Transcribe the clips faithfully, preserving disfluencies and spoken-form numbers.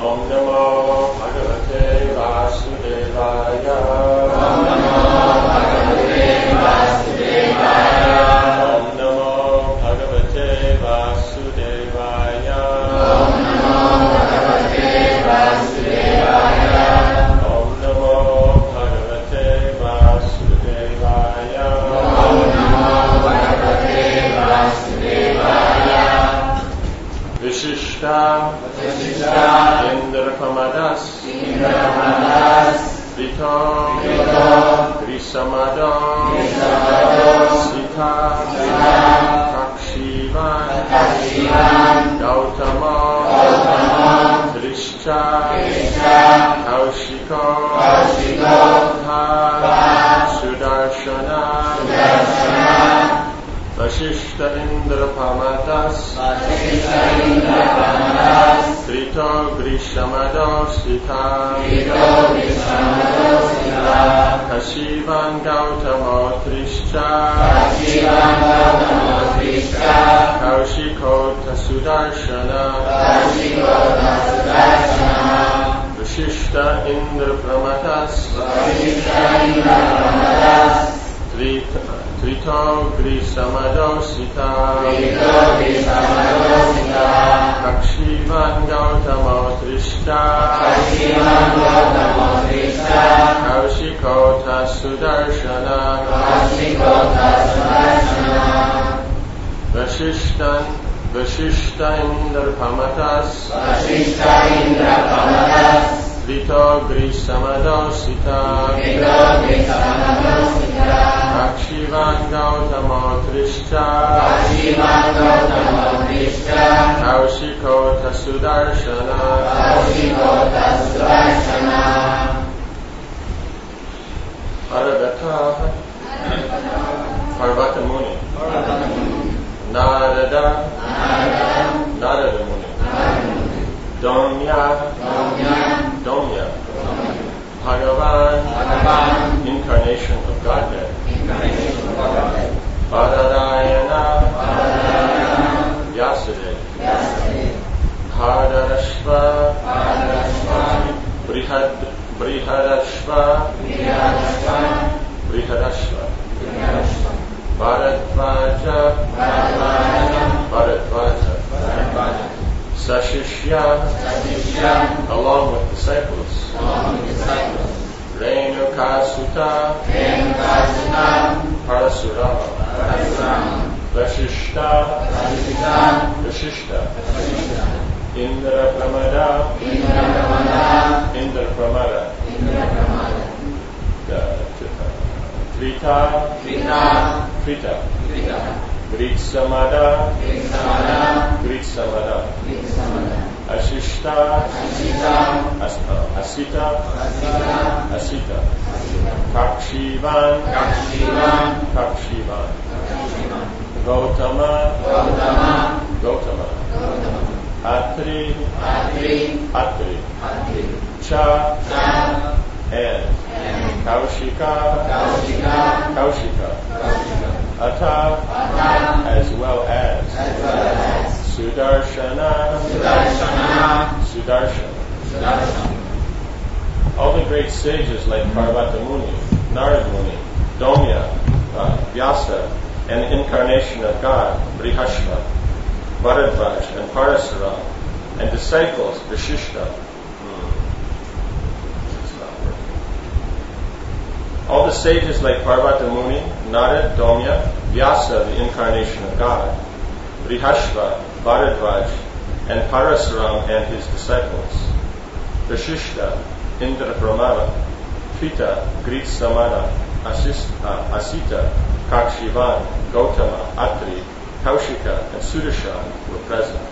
Om Namo Bhagavate Vasudevaya. Om Namo Bhagavate Vasudevaya. Om Namo Bhagavate Vasudevaya. Om Namo Bhagavate Vasudevaya. Om Namo Bhagavate Vasudevaya. Om Namo Bhagavate Vasudevaya. Vishishta Vishishta Indrapamadas Indrapamadas Vito Vito Grisamado Grisamado Sita Sita Kakshivan Kakshivan Gautama Gautama Drishcha Drishcha Kaushiko Kaushiko Tha Sudarshana Sudarshana Vashishta Indrapamadas Vashishta Indrapamadas Trito Grishamado Sita Trito Grishamado Sita Kashivan Gautamo Trishcha Kashivan Gautamo Trishcha Kaushiko Tasudarshana Kaushiko Tasudarshana Vashishta Indrapramadas Vashishta Indrapamadas Trito Grisamado Sita Trito Grishamado Sita Kakshivan Gautamo Trishcha Kashivan Gautamo Trishcha Kaushiko Tasudarshana Kaushiko Tasudarshana Vashishtan Vashishta Indrapamadas Vashishta Indrapamadas Trito Grisamado Sita Trito Grishamado Sita Kakshivan Gautamo Trishcha Kashivan Gautamo Trishcha Kaushiko Tasudarshana Kaushiko Tasudarshana Aragata Parvata Muni Narada Narada Muni Domya Domya Bhagavan Incarnation of Godhead Badarayana Vyasadeva Bhadarashva Brihad Brihadashva Brihadashva Bharadvaja Bharadvaja Sashishya along with disciples Renukasuta Parasurama Vashishta Vashishta Indrapramada Indrapramada Trita Trita Gritsamada Gritsamada Ashishta Asita Asita Kakshivan Kakshivan Gautama Gautama Atri Atri Cha and Kaushika Kaushika Ata as well as Sudarshana Sudarshana All the great sages like Parvata Muni, Narada Muni, Domya, uh, Vyasa, and the incarnation of God, Brihashva, Bharadvaj, and Parasura, and disciples, Vishishta. Hmm. It's not working. All the sages like Parvata Muni, Narada, Domya, Vyasa, the incarnation of God, Brihashva, Bharadvaj, and Parasuram and his disciples, Vashishta, Indrapramada, Trita, Gritsamana, Asita, Kakshivan, Gautama, Atri, Kaushika, and Sudarshan were present.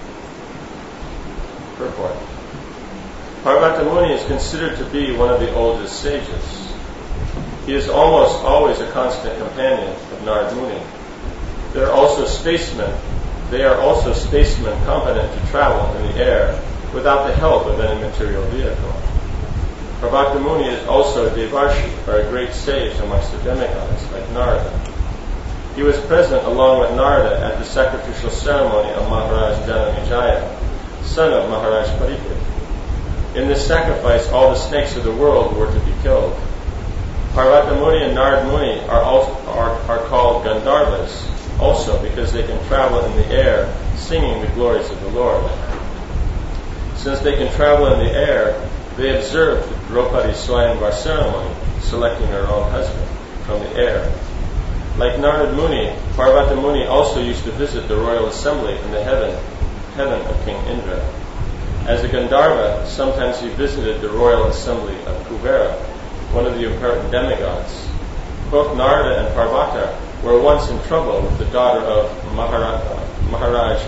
Purport. Parvata Muni is considered to be one of the oldest sages. He is almost always a constant companion of Narada Muni. They are also spacemen. They are also spacemen competent to travel in the air without the help of any material vehicle. Parvata Muni is also a Devarshi, or a great sage amongst the demigods, like Narada. He was present along with Narada at the sacrificial ceremony of Maharaj Janamejaya, son of Maharaj Pariksit. In this sacrifice, all the snakes of the world were to be killed. Parvata Muni and Narad Muni are, also, are, are called Gandharvas also because they can travel in the air singing the glories of the Lord. Since they can travel in the air, they observed the Draupadi Swayamvar ceremony, selecting her own husband from the air. Like Narad Muni, Parvata Muni also used to visit the royal assembly in the heaven, heaven of King Indra. As a Gandharva, sometimes he visited the royal assembly of Kuvera, one of the important demigods. Both Narada and Parvata were once in trouble with the daughter of Maharaj, Maharaj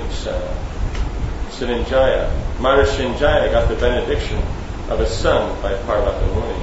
Srinjaya. Maharaj Srinjaya got the benediction of a son by Parvata Muni.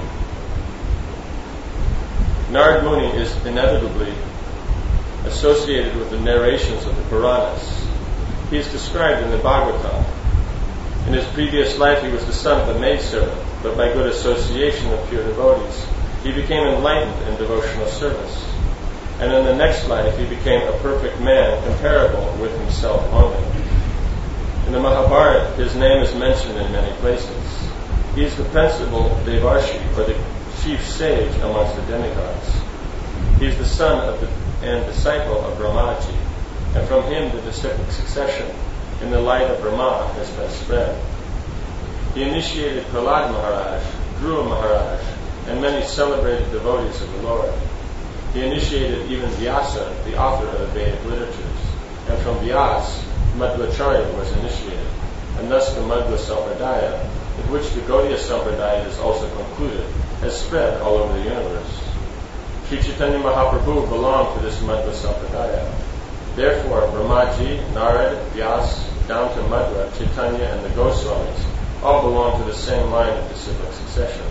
Narad Muni is inevitably associated with the narrations of the Puranas. He is described in the Bhagavatam. In his previous life, he was the son of a maidservant, but by good association with pure devotees, he became enlightened in devotional service. And in the next life, he became a perfect man, comparable with himself only. In the Mahabharata, his name is mentioned in many places. He is the principal Devarshi, or the chief sage amongst the demigods. He is the son of the, and disciple of Brahmaji, and from him the disciplic succession in the light of Brahma has been spread. He initiated Prahlad Maharaj, Dhruva Maharaj, and many celebrated devotees of the Lord. He initiated even Vyasa, the author of the Vedic literatures, and from Vyasa, Madhvacharya was initiated, and thus the Madhva Sampradaya, in which the Gaudiya Sampradaya is also concluded, has spread all over the universe. Sri Chaitanya Mahaprabhu belonged to this Madhva Sampradaya. Therefore, Brahmaji, Narad, Vyas, down to Madhva, Chaitanya, and the Goswamis all belong to the same line of disciplic succession.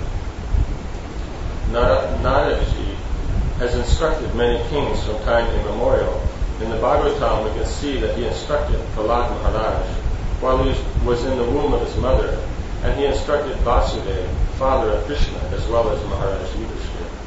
Naradaji has instructed many kings from time immemorial. In the Bhagavatam, we can see that he instructed Prahlad Maharaj while he was in the womb of his mother, and he instructed Vasudeva, father of Krishna, as well as Maharaj Yudhishthira.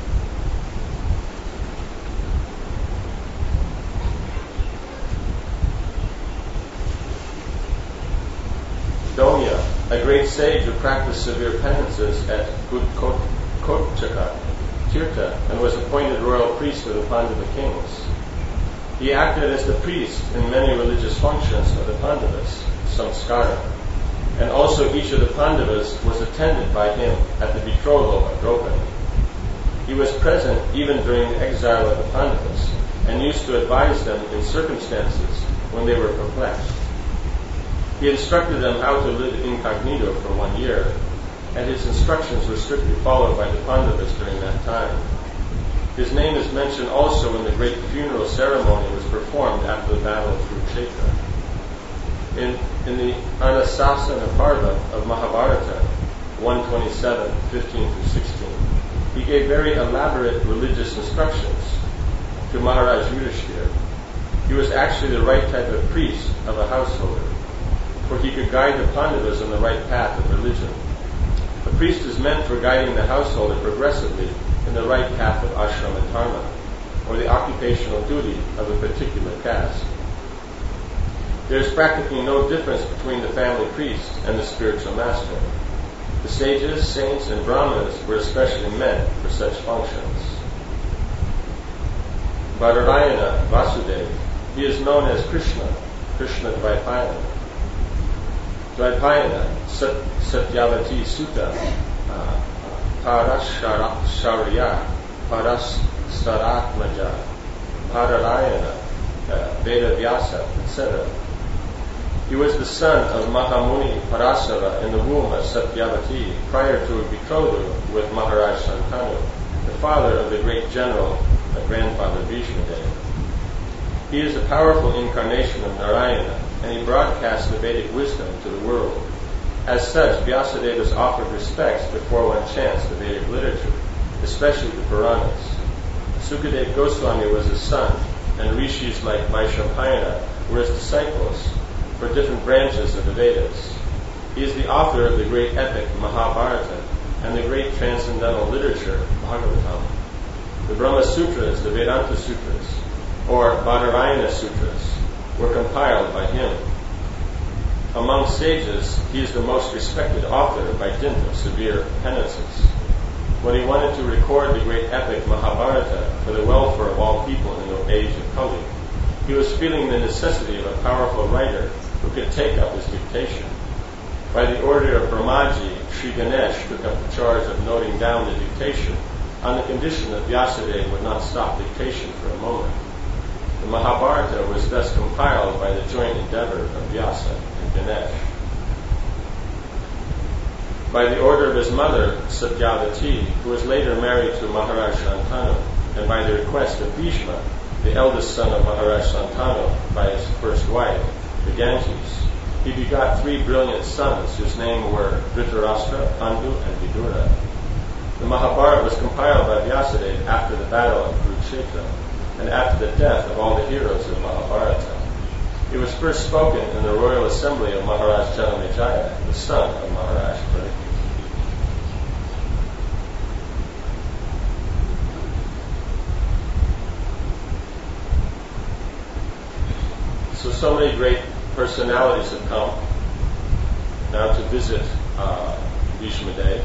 Domya, a great sage who practiced severe penances at Utkochaka Tirtha and was appointed royal priest of the Pandava kings. He acted as the priest in many religious functions of the Pandavas, samskara, and also each of the Pandavas was attended by him at the betrothal of Draupadi. He was present even during the exile of the Pandavas and used to advise them in circumstances when they were perplexed. He instructed them how to live incognito for one year, and his instructions were strictly followed by the Pandavas during that time. His name is mentioned also when the great funeral ceremony was performed after the battle of Kurukshetra. In, in the Anasasana Parva of Mahabharata, one twenty-seven, fifteen through sixteen, he gave very elaborate religious instructions to Maharaj Yudhishthira. He was actually the right type of priest of a householder, for he could guide the Pandavas on the right path of religion. A priest is meant for guiding the householder progressively in the right path of ashrama dharma, or the occupational duty of a particular caste. There is practically no difference between the family priest and the spiritual master. The sages, saints, and brahmanas were especially meant for such functions. Badarayana, Vasudeva, he is known as Krishna, Krishna Dvaipayana. Dvaipayana, Sat, Satyavati Sutta, uh, Parasharya, Parasaratmaja, Badarayana, uh, Vedavyasa, et cetera. He was the son of Mahamuni Parasara in the womb of Satyavati prior to a betrothal with Maharaj Shantanu, the father of the great general, the grandfather Bhishmadeva. He is a powerful incarnation of Narayana, and he broadcasts the Vedic wisdom to the world. As such, Vyasadeva is offered respects before one chants the Vedic literature, especially the Puranas. Sukadeva Goswami was his son, and rishis like Vaishampayana were his disciples for different branches of the Vedas. He is the author of the great epic Mahabharata and the great transcendental literature Bhagavatam. The Brahma Sutras, the Vedanta Sutras, or Badarayana Sutras, were compiled by him. Among sages, he is the most respected author by dint of severe penances. When he wanted to record the great epic Mahabharata for the welfare of all people in the age of Kali, he was feeling the necessity of a powerful writer who could take up his dictation. By the order of Brahmaji, Sri Ganesh took up the charge of noting down the dictation on the condition that Vyasadeva would not stop dictation for a moment. The Mahabharata was thus compiled by the joint endeavor of Vyasa and Ganesh. By the order of his mother, Satyavati, who was later married to Maharaj Shantanu, and by the request of Bhishma, the eldest son of Maharaj Shantanu, by his first wife, the Ganges, he begot three brilliant sons whose names were Dhritarashtra, Pandu, and Vidura. The Mahabharata was compiled by Vyasadeva after the battle of Kurukshetra and after the death of all the heroes of Mahabharata. It was first spoken in the royal assembly of Maharaj Janamejaya, the son of Maharaj Parikshit. So, so many great personalities have come now to visit uh, Bhishma Dev.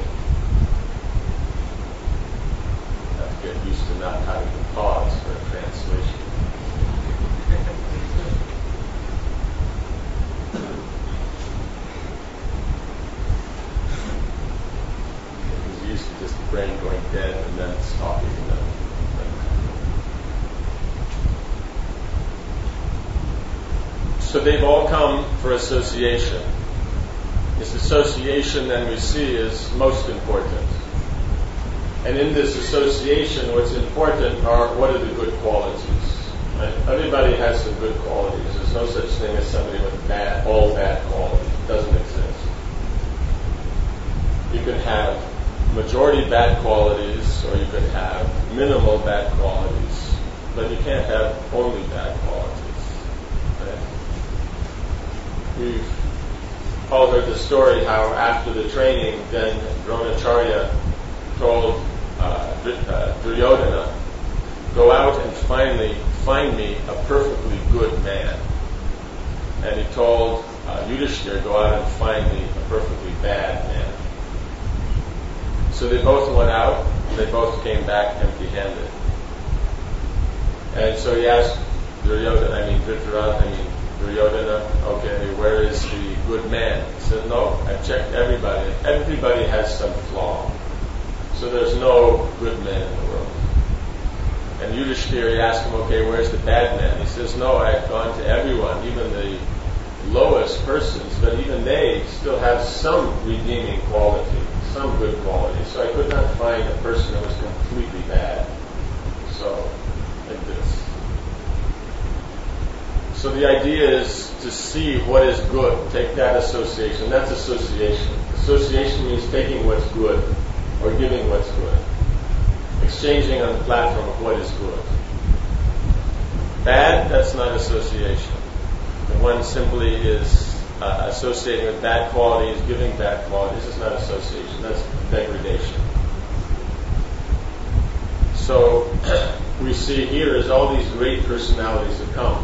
I have to get used to not having to pause for a translation. I was used to just the brain going dead and then stopping and then. So they've all come for association. This association, then, we see is most important. And in this association, what's important are what are the good qualities. Right? Everybody has some good qualities. There's no such thing as somebody with bad, all bad qualities. It doesn't exist. You can have majority bad qualities, or you can have minimal bad qualities, but you can't have only bad qualities. We've all heard the story how after the training, then Dronacharya told uh, uh, Duryodhana, go out and finally find me a perfectly good man. And he told uh, Yudhishthira, go out and find me a perfectly bad man. So they both went out, and they both came back empty-handed. And so he asked Duryodhana, I mean Dhritarashtra, I mean Duryodhana, okay, where is the good man? He said, no, I've checked everybody. Everybody has some flaw. So there's no good man in the world. And Yudhishthira asked him, okay, where's the bad man? He says, no, I've gone to everyone, even the lowest persons, but even they still have some redeeming quality, some good quality. So I could not find a person that was completely bad. So, like this. So the idea is to see what is good. Take that association. That's association. Association means taking what's good or giving what's good. Exchanging on the platform of what is good. Bad, that's not association. The one simply is uh, associating with bad qualities, giving bad qualities. It's not association. That's degradation. So we see here is all these great personalities that come.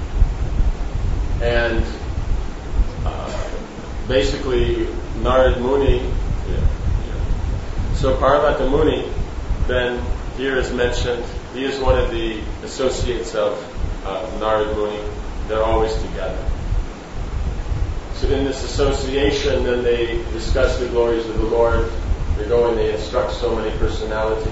And uh, basically, Narad Muni, yeah, yeah. So Parvata Muni, then here is mentioned, he is one of the associates of uh, Narad Muni. They're always together. So in this association, then they discuss the glories of the Lord. They go and they instruct so many personalities.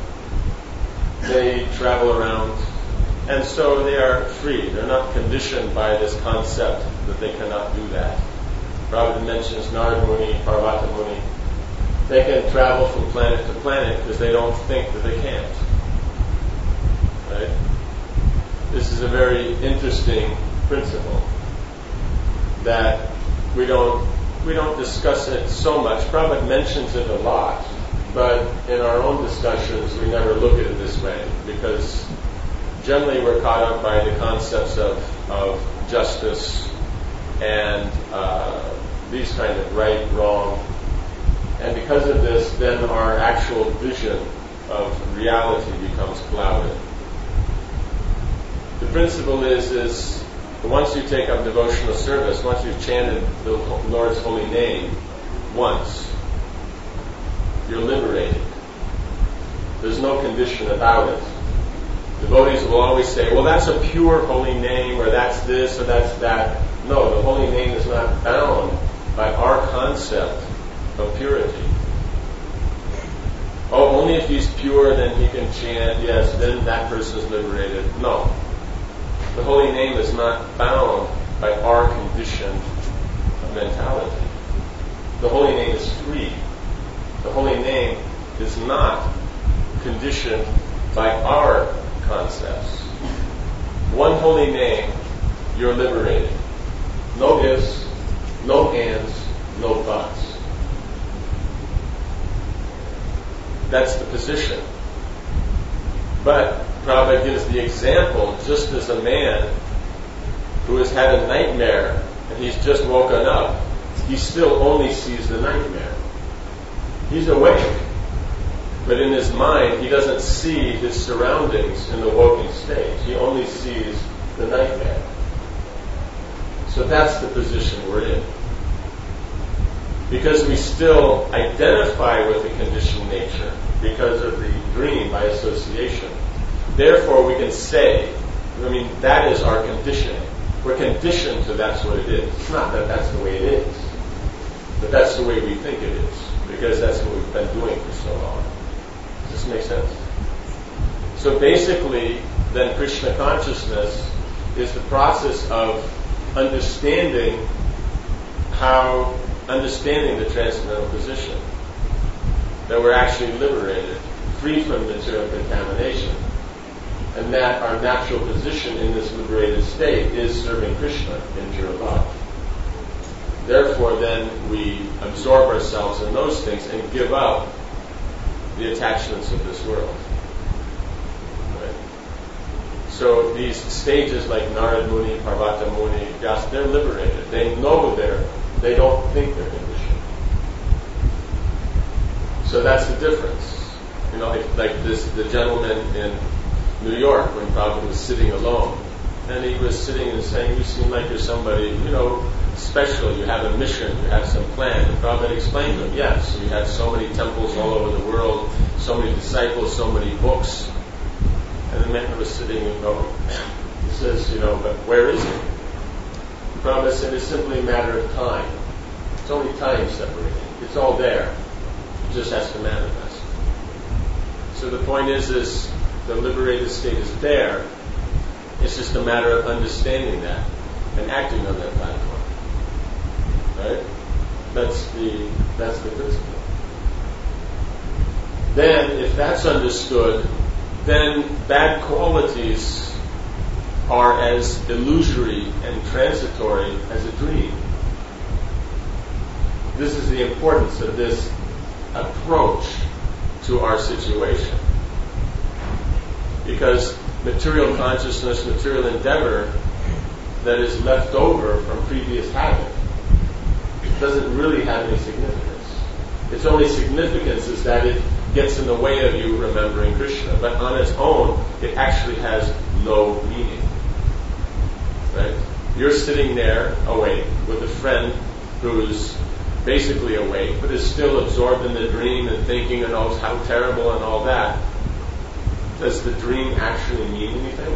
They travel around. And so they are free. They're not conditioned by this concept that they cannot do that. Prabhupada mentions Narad Muni, Parvata Muni. They can travel from planet to planet because they don't think that they can't. Right? This is a very interesting principle that we don't we don't discuss it so much. Prabhupada mentions it a lot, but in our own discussions we never look at it this way because generally we're caught up by the concepts of, of justice and uh, these kind of right, wrong. And because of this, then our actual vision of reality becomes clouded. The principle is, is But once you take up devotional service, once you've chanted the Lord's holy name once, you're liberated. There's no condition about it. Devotees will always say, well, that's a pure holy name, or that's this, or that's that. No, the holy name is not bound by our concept of purity. Oh, only if he's pure, then he can chant, yes, then that person is liberated. No. The holy name is not bound by our conditioned mentality. The holy name is free. The holy name is not conditioned by our concepts. One holy name, you're liberated. No ifs, no ands, no buts. That's the position. But Prabhupada gives the example, just as a man who has had a nightmare and he's just woken up, he still only sees the nightmare. He's awake, but in his mind he doesn't see his surroundings in the waking stage. He only sees the nightmare. So that's the position we're in. Because we still identify with the conditioned nature because of the dream by association. Therefore, we can say, I mean, that is our conditioning. We're conditioned to that's what it is. It's not that that's the way it is, but that's the way we think it is, because that's what we've been doing for so long. Does this make sense? So basically, then Krishna consciousness is the process of understanding how, understanding the transcendental position, that we're actually liberated, free from material contamination, and that our natural position in this liberated state is serving Krishna in pure love. Therefore, then we absorb ourselves in those things and give up the attachments of this world. Right? So these stages like Narad Muni, Parvata Muni, Vyasa, they're liberated. They know they're, they don't think they're conditioned. So that's the difference. You know, like, like this, the gentleman in New York, when Prabhupada was sitting alone, and he was sitting and saying, you seem like you're somebody, you know, special, you have a mission, you have some plan. And Prabhupada explained to him, yes, you have so many temples all over the world, so many disciples, so many books. And the man was sitting and going, he says, you know, but where is it? Prabhupada said, it's simply a matter of time. It's only time separating. It's all there. It just has to manifest. So the point is, is the liberated state is there. It's just a matter of understanding that and acting on that platform. Right? That's the that's the principle. Then, if that's understood, then bad qualities are as illusory and transitory as a dream. This is the importance of this approach to our situation. Because material consciousness, material endeavor that is left over from previous habit doesn't really have any significance. Its only significance is that it gets in the way of you remembering Krishna, but on its own, it actually has no meaning. Right? You're sitting there awake with a friend who's basically awake, but is still absorbed in the dream and thinking and knows how terrible and all that. Does the dream actually mean anything?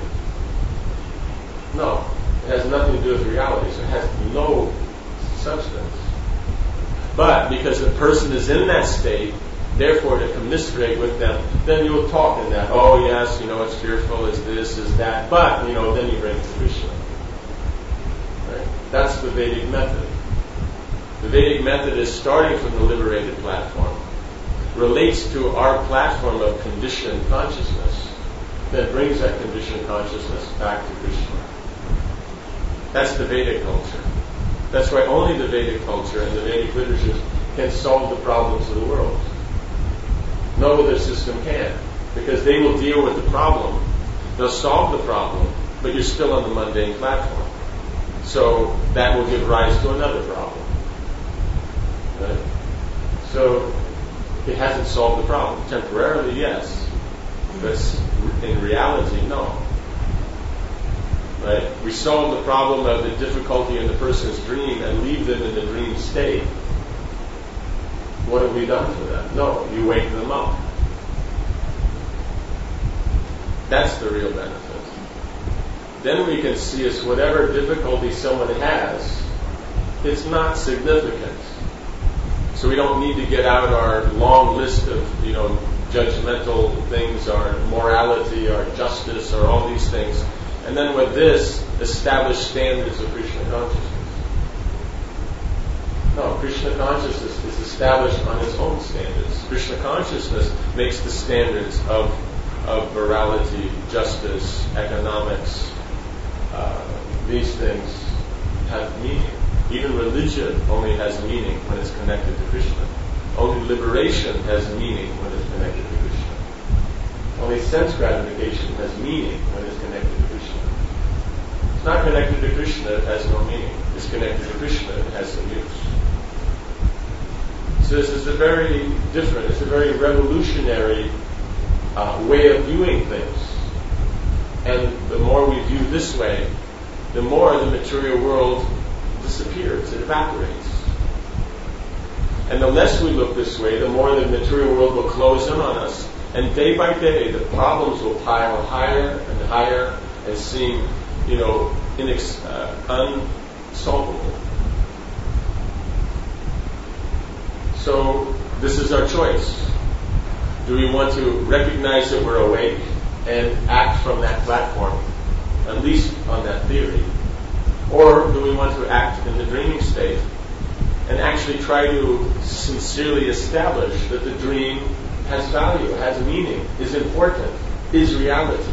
No. It has nothing to do with reality, so it has no substance. But because the person is in that state, therefore to commiserate with them, then you'll talk in that, oh yes, you know, it's fearful, is this, is that, but, you know, then you bring it to Krishna. Right? That's the Vedic method. The Vedic method is starting from the liberated platform, relates to our platform of conditioned consciousness, that brings that conditioned consciousness back to Krishna. That's the Vedic culture. That's why only the Vedic culture and the Vedic literatures can solve the problems of the world. No other system can, because they will deal with the problem, they'll solve the problem, but you're still on the mundane platform. So that will give rise to another problem. Right? So it hasn't solved the problem. Temporarily, yes. But in reality, no. Right? We solve the problem of the difficulty in the person's dream and leave them in the dream state. What have we done for them? No, you wake them up. That's the real benefit. Then we can see as whatever difficulty someone has, it's not significant. So we don't need to get out our long list of, you know, judgmental things, our morality, our justice, or all these things. And then with this, establish standards of Krishna consciousness. No, Krishna consciousness is established on its own standards. Krishna consciousness makes the standards of, of morality, justice, economics, uh, these things have meaning. Even religion only has meaning when it's connected to Krishna. Only liberation has meaning when it's connected to Krishna. Only sense gratification has meaning when it's connected to Krishna. It's not connected to Krishna, it has no meaning. It's connected to Krishna, it has some use. So this is a very different, it's a very revolutionary uh, way of viewing things. And the more we view this way, the more the material world disappears, it evaporates. And the less we look this way, the more the material world will close in on us. And day by day, the problems will pile higher and higher and seem, you know, inex- uh, unsolvable. So this is our choice. Do we want to recognize that we're awake and act from that platform, at least on that theory? Or do we want to act in the dreaming state and actually try to sincerely establish that the dream has value, has meaning, is important, is reality?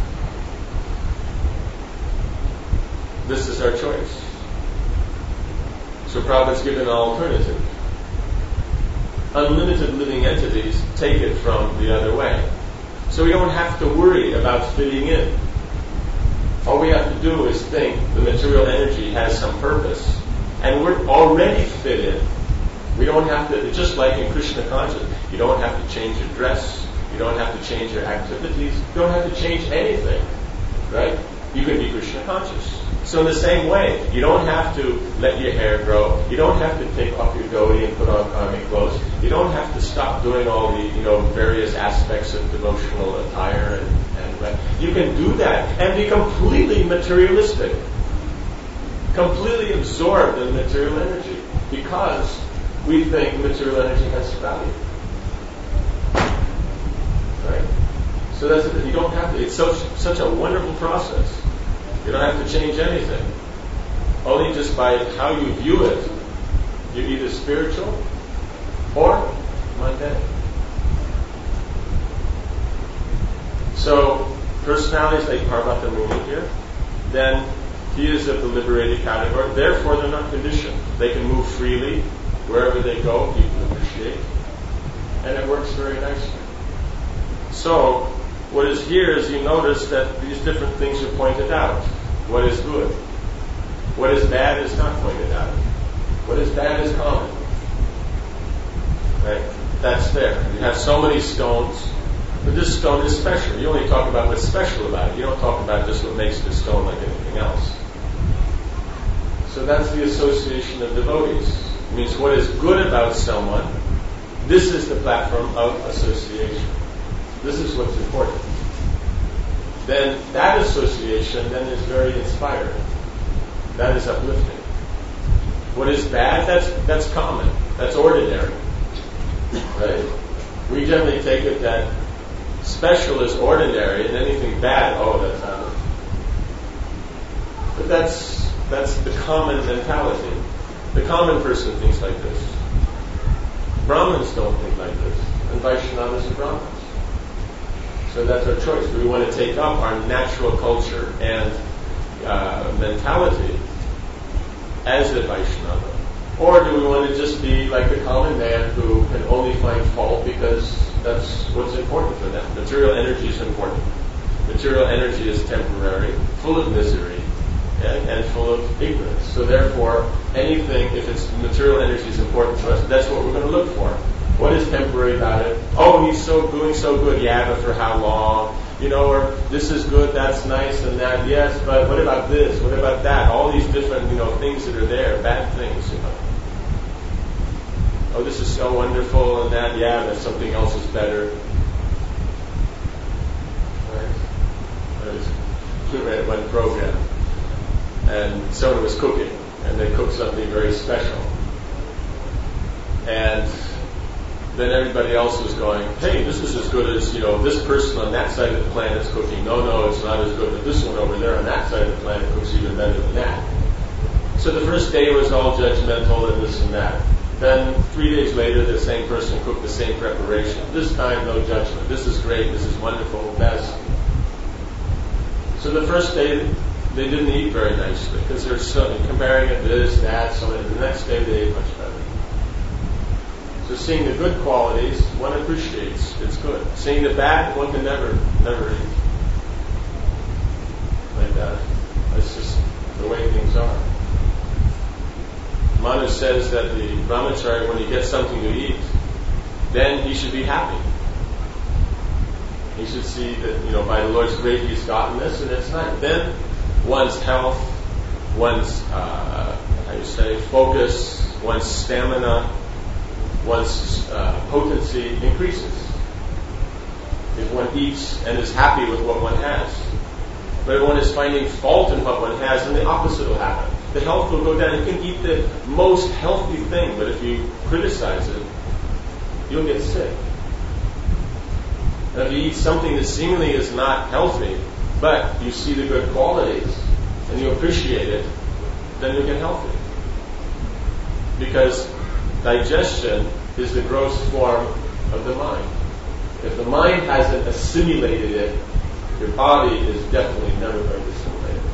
This is our choice. So Prabhupada's given an alternative. Unlimited living entities take it from the other way. So we don't have to worry about fitting in. All we have to do is think the material energy has some purpose, and we're already fit in. We don't have to, just like in Krishna consciousness, you don't have to change your dress, you don't have to change your activities, you don't have to change anything, right? You can be Krishna conscious. So in the same way, you don't have to let your hair grow, you don't have to take off your dhoti and put on karmic clothes, you don't have to stop doing all the, you know, various aspects of devotional attire and you can do that and be completely materialistic, completely absorbed in material energy, because we think material energy has value. Right? So that's it. You don't have to. It's such such a wonderful process. You don't have to change anything. Only just by how you view it, you're either spiritual or mundane. So, personalities like Parvata Muni here, then he is of the liberated category. Therefore, they're not conditioned. They can move freely wherever they go. People appreciate, and it works very nicely. So, what is here is you notice that these different things are pointed out. What is good? What is bad is not pointed out. What is bad is common. Right? That's there. You have so many stones. But this stone is special. You only talk about what's special about it. You don't talk about just what makes the stone like anything else. So that's the association of devotees. It means what is good about someone, this is the platform of association. This is what's important. Then that association then is very inspiring. That is uplifting. What is bad, that's that's common. That's ordinary. Right? We generally take it that special is ordinary, and anything bad, oh, that's not it. But that's that's the common mentality. The common person thinks like this. Brahmins don't think like this, and Vaishnavas are Brahmins. So that's our choice. Do we want to take up our natural culture and uh, mentality as a Vaishnava? Or do we want to just be like the common man who can only find fault because that's what's important for them? Material energy is important. Material energy is temporary, full of misery, and, and full of ignorance. So therefore, anything, if it's material energy is important to us, that's what we're going to look for. What is temporary about it? Oh, he's so doing so good. Yeah, but for how long? You know, or this is good, that's nice, and that, yes, but what about this? What about that? All these different, you know, things that are there, bad things, you know. Oh, this is so wonderful, and that, yeah, but something else is better. Right? I was at one program, and someone was cooking, and they cooked something very special. And then everybody else was going, hey, this is as good as, you know, this person on that side of the planet is cooking. No, no, it's not as good, but this one over there on that side of the planet cooks even better than that. So the first day was all judgmental and this and that. Then three days later, the same person cooked the same preparation. This time, no judgment. This is great, this is wonderful, best. So the first day, they didn't eat very nicely because they're so, comparing it this, that, so the next day they ate much better. So seeing the good qualities, one appreciates. It's good. Seeing the bad, one can never, never eat. Like that. That's just the way things are. Manu says that the brahmachari, when he gets something to eat, then he should be happy. He should see that, you know, by the Lord's grace he's gotten this, and it's nice. Then one's health, one's, uh, how you say, focus, one's stamina, one's uh, potency increases if one eats and is happy with what one has. But if one is finding fault in what one has, then the opposite will happen. The health will go down. You can eat the most healthy thing, but if you criticize it, you'll get sick. And if you eat something that seemingly is not healthy, but you see the good qualities and you appreciate it, then you'll get healthy. Because digestion is the gross form of the mind. If the mind hasn't assimilated it, your body is definitely never going to assimilate it.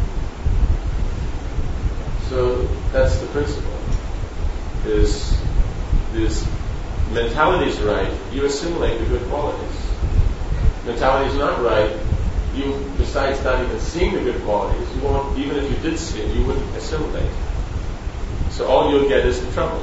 So that's the principle. Is this mentality is right, you assimilate the good qualities. Mentality is not right, you, besides not even seeing the good qualities, you won't, even if you did see it, you wouldn't assimilate. So all you'll get is the trouble.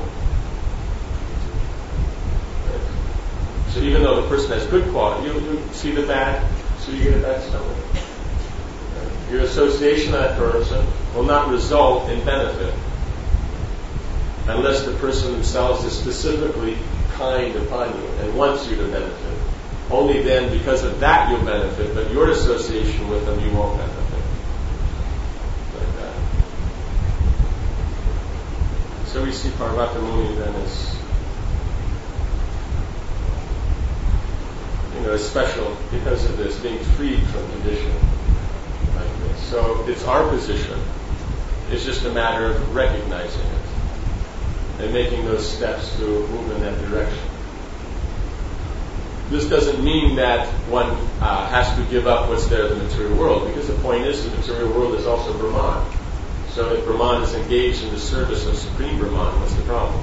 So even though the person has good quality, you, you see the bad, so you get a bad stomach. Your association with that person will not result in benefit unless the person themselves is specifically kind upon you and wants you to benefit. Only then, because of that, you'll benefit, but your association with them, you won't benefit. Like that. So we see Parvata Muni then as, you know, is special because of this, being freed from condition like this. So it's our position. It's just a matter of recognizing it and making those steps to move in that direction. This doesn't mean that one uh, has to give up what's there in the material world, because the point is the material world is also Brahman. So if Brahman is engaged in the service of Supreme Brahman, what's the problem?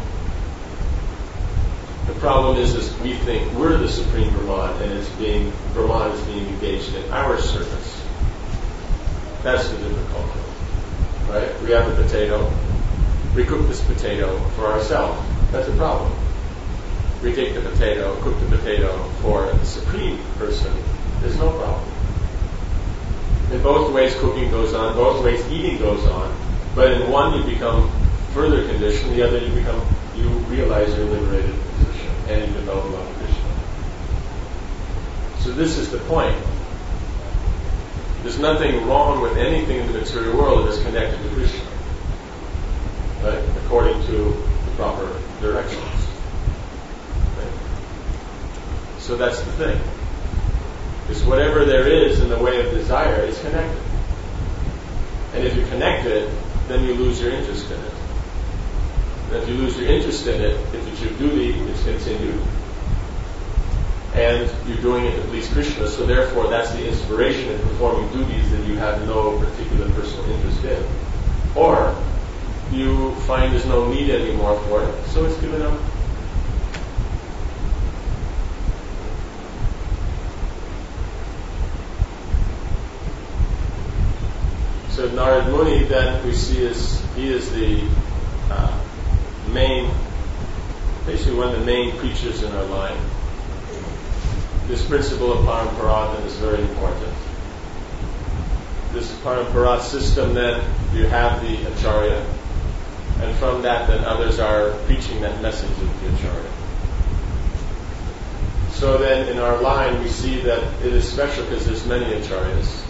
The problem is, is we think we're the Supreme Brahman and it's being, Brahman is being engaged in our service. That's the difficulty. Right? We have a potato. We cook this potato for ourselves. That's a problem. We take the potato, cook the potato for the Supreme Person. There's no problem. In both ways cooking goes on, both ways eating goes on. But in one you become further conditioned, the other you become, you realize your liberated position and you develop love of Krishna. So this is the point. There's nothing wrong with anything in the material world that is connected to Krishna. Right? According to the proper directions. Right? So that's the thing. Because whatever there is in the way of desire is connected. And if you connect it, then you lose your interest in it. And if you lose your interest in it, if it's your duty, it's continued. And you're doing it to please Krishna, so therefore that's the inspiration in performing duties that you have no particular personal interest in. Or you find there's no need anymore for it, so it's given up. So Narad Muni, then we see is he is the uh, main, basically one of the main preachers in our line. this principle of parampara then is very important. This parampara system, then you have the acharya, and from that then others are preaching that message of the acharya. So then in our line we see that it is special because there's many acharyas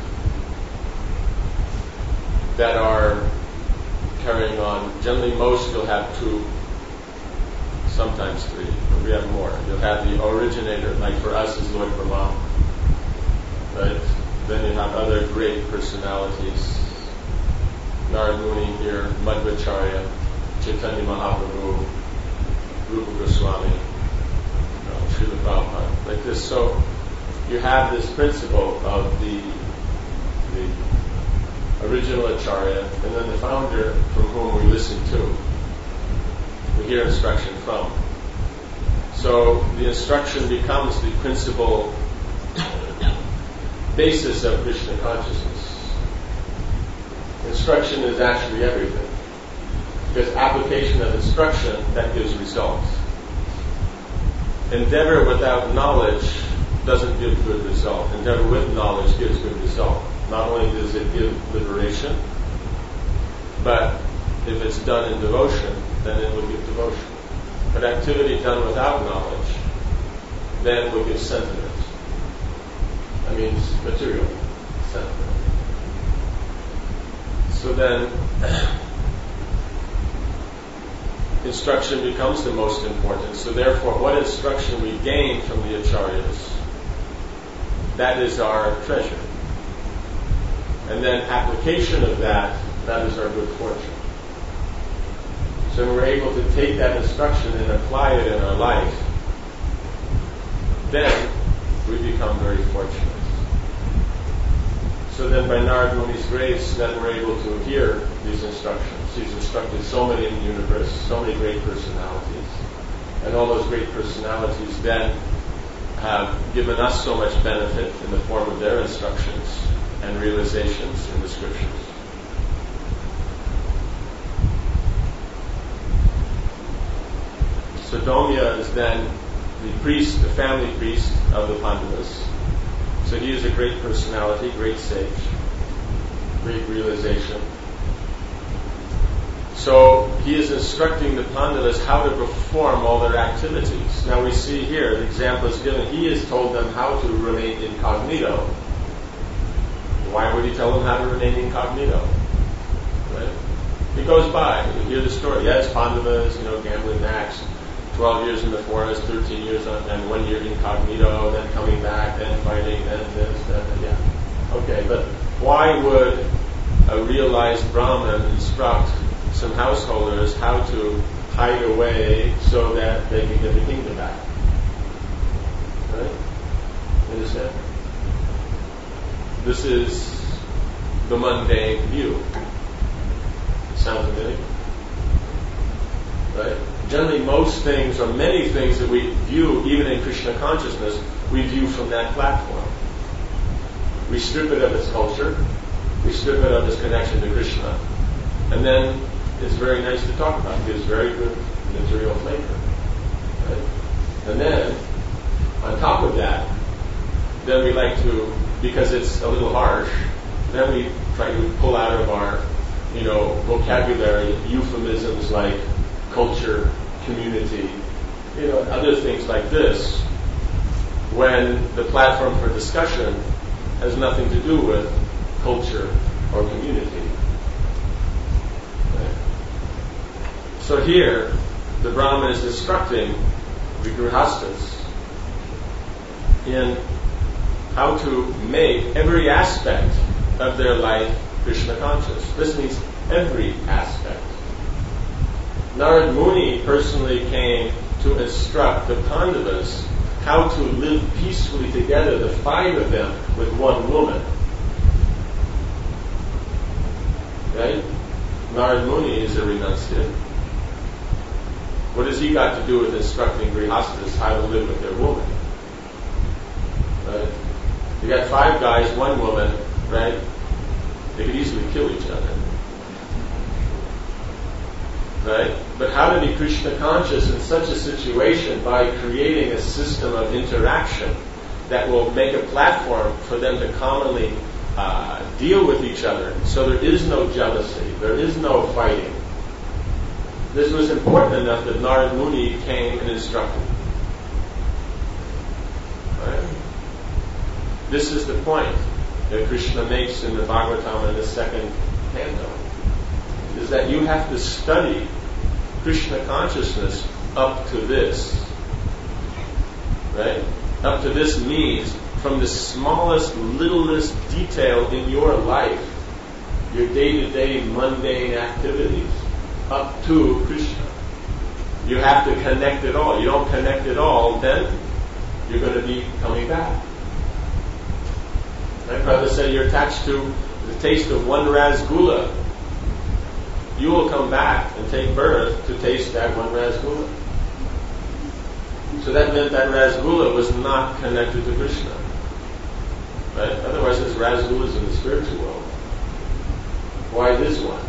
that are carrying on. Generally most you'll have two, sometimes three, but we have more. You'll have the originator, like for us is Lord Brahma, right? Then you have other great personalities, Narad Muni here, Madhvacharya, Chaitanya Mahaprabhu, Rupa Goswami, you know, Srila Prabhupada, like this. So you have this principle of the the original Acharya, and then the founder from whom we listen to, we hear instruction from. So the instruction becomes the principal basis of Krishna consciousness. Instruction is actually everything. Because application of instruction, that gives results. Endeavor without knowledge doesn't give good result. Endeavor with knowledge gives good result. Not only does it give liberation, but if it's done in devotion, then it will give devotion. But activity done without knowledge, then will give sentiment. That means material sentiment. So then, instruction becomes the most important. So therefore, what instruction we gain from the acharyas, that is our treasure. And then application of that, that is our good fortune. So when we're able to take that instruction and apply it in our life, then we become very fortunate. So then by Narad Muni's grace, then we're able to hear these instructions. He's instructed so many in the universe, so many great personalities. And all those great personalities then have given us so much benefit in the form of their instructions and realizations in the scriptures. So Domya is then the priest, the family priest of the Pandavas. So he is a great personality, great sage, great realization. So he is instructing the Pandavas how to perform all their activities. Now we see here, the example is given, he has told them how to remain incognito. Why would he tell them how to remain incognito? Right? He goes by, you hear the story. Yes, Pandavas, you know, gambling max, twelve years in the forest, thirteen years on, and one year incognito, then coming back, then fighting, then this, then, yeah. Okay, but why would a realized Brahman instruct some householders how to hide away so that they can get the kingdom back? Right? You understand? This is the mundane view. Sounds familiar? Right? Generally, most things, or many things that we view, even in Krishna consciousness, we view from that platform. We strip it of its culture, we strip it of its connection to Krishna, and then it's very nice to talk about. It gives very good material flavor. Right? And then, on top of that, then we like to, because it's a little harsh, then we try to pull out of our, you know, vocabulary euphemisms like culture, community, you know, other things like this, when the platform for discussion has nothing to do with culture or community. Right? So here, the Brahman is instructing the Grihastas in how to make every aspect of their life Krishna conscious. This means every aspect. Narad Muni personally came to instruct the Pandavas how to live peacefully together, the five of them, with one woman. Right? Narad Muni is a renunciate. What has he got to do with instructing Grihastas how to live with their woman? Right? You got five guys, one woman, right? They could easily kill each other. Right? But how to be Krishna conscious in such a situation by creating a system of interaction that will make a platform for them to commonly uh, deal with each other. So there is no jealousy, there is no fighting. This was important enough that Narad Muni came and instructed. Right? This is the point that Krishna makes in the Bhagavatam in the second canto, is that you have to study Krishna consciousness up to this. Right? Up to this means from the smallest, littlest detail in your life, your day-to-day mundane activities, up to Krishna. You have to connect it all. You don't connect it all, then you're going to be coming back. My brother said you're attached to the taste of one rasgula. You will come back and take birth to taste that one rasgula. So that meant that rasgula was not connected to Krishna. Right? Otherwise, there's rasgulas in the spiritual world. Why this one?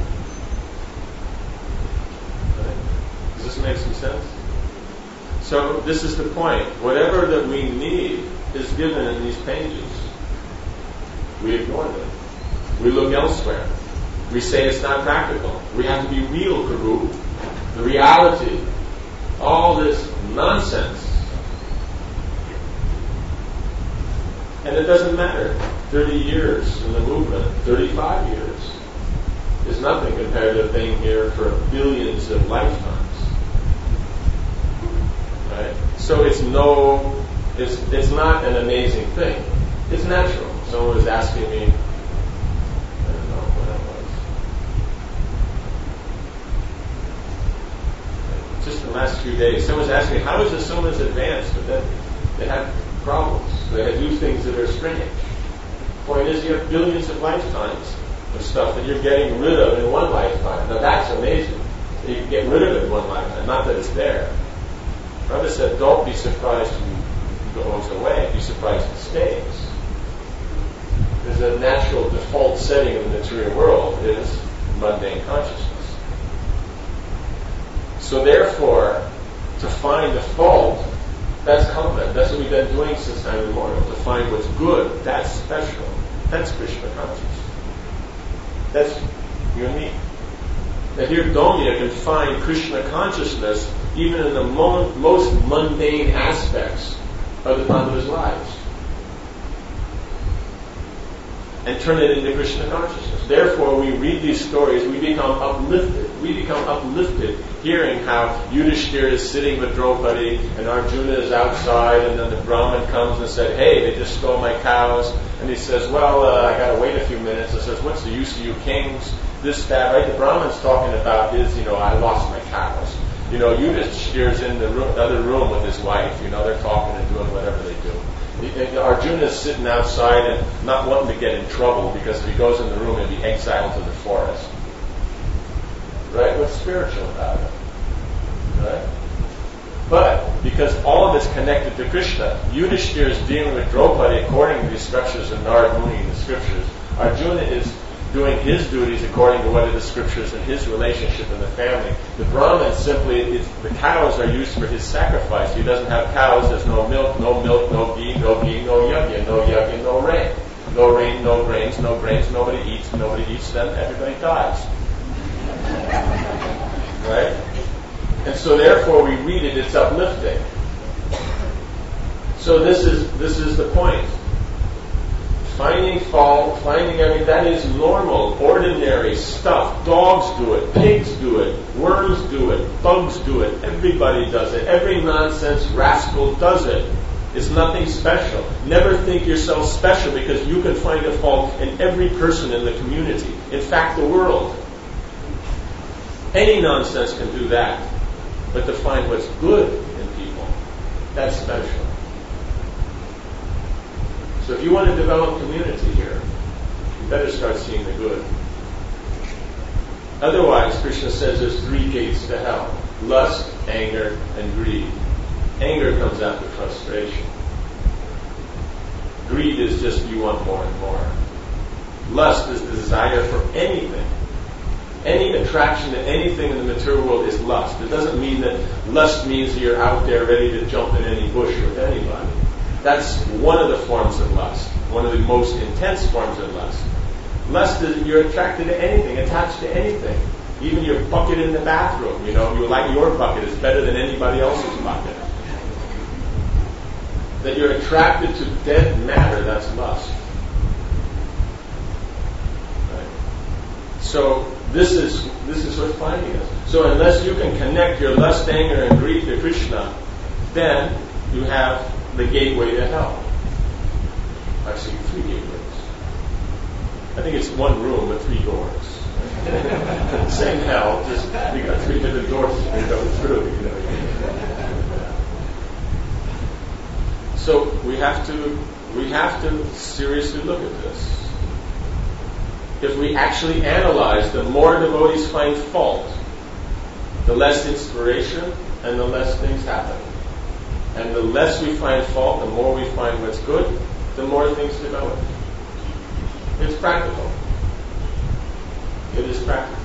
Right? Does this make some sense? So this is the point. Whatever that we need is given in these pages. We ignore them. We look elsewhere. We say it's not practical. We have to be real, Prabhu. The reality. All this nonsense. And it doesn't matter. thirty years in the movement, thirty-five years, is nothing compared to being here for billions of lifetimes. Right? So it's no, it's it's not an amazing thing. It's natural. Someone was asking me, I don't know what that was. Just the last few days, someone was asking me, how is this so much advanced? But then they have problems. They do things that are strange. Point is, you have billions of lifetimes of stuff that you're getting rid of in one lifetime. Now that's amazing. You can get rid of it in one lifetime, not that it's there. Brother said, don't be surprised when it goes away. Be surprised it stays. There's a natural default setting in the material world is mundane consciousness. So therefore, to find the fault, that's common. That's what we've been doing since time immemorial. To find what's good, that's special. That's Krishna consciousness. That's unique. That here Domya can find Krishna consciousness even in the mo- most mundane aspects of the Pandava's lives. And turn it into Krishna consciousness. Therefore, we read these stories, we become uplifted. We become uplifted hearing how Yudhishthira is sitting with Draupadi and Arjuna is outside, and then the Brahmin comes and said, hey, they just stole my cows. And he says, well, uh, I got to wait a few minutes. And says, what's the use of you kings? This, that, right? The Brahmin's talking about his, you know, I lost my cows. You know, Yudhishthira's in the, room, the other room with his wife. You know, they're talking and doing whatever they do. Arjuna is sitting outside and not wanting to get in trouble because if he goes in the room, he'll be exiled to the forest. Right? What's spiritual about it? Right? But because all of it's connected to Krishna, Yudhishthira is dealing with Draupadi according to the instructions of Narad Muni in the scriptures. Arjuna is doing his duties according to what are the scriptures and his relationship in the family. The Brahmin simply, is, the cows are used for his sacrifice. He doesn't have cows, there's no milk, no milk, no ghee, no ghee, no yajna, no yajna, no rain. No rain, no grains, no grains, nobody eats, nobody eats them, everybody dies. Right? And so therefore we read it, it's uplifting. So this is this is the point. Finding fault, finding everything, that is normal, ordinary stuff. Dogs do it, pigs do it, worms do it, bugs do it, everybody does it. Every nonsense rascal does it. It's nothing special. Never think yourself special because you can find a fault in every person in the community. In fact, the world. Any nonsense can do that. But to find what's good in people, that's special. So if you want to develop community here, you better start seeing the good. Otherwise, Krishna says there's three gates to hell. Lust, anger, and greed. Anger comes after frustration. Greed is just you want more and more. Lust is the desire for anything. Any attraction to anything in the material world is lust. It doesn't mean that lust means you're out there ready to jump in any bush with anybody. That's one of the forms of lust, one of the most intense forms of lust. Lust is you're attracted to anything, attached to anything. Even your bucket in the bathroom, you know, you like your bucket, it's better than anybody else's bucket. That you're attracted to dead matter, that's lust. Right? So this is this is what's finding us. So unless you can connect your lust, anger, and greed to Krishna, then you have the gateway to hell. Actually, three gateways. I think it's one room with three doors. Same hell, just you got three different doors you can go through. You know. So we have to we have to seriously look at this. If we actually analyze, the more devotees find fault, the less inspiration and the less things happen. And the less we find fault, the more we find what's good, the more things develop. It's practical. It is practical.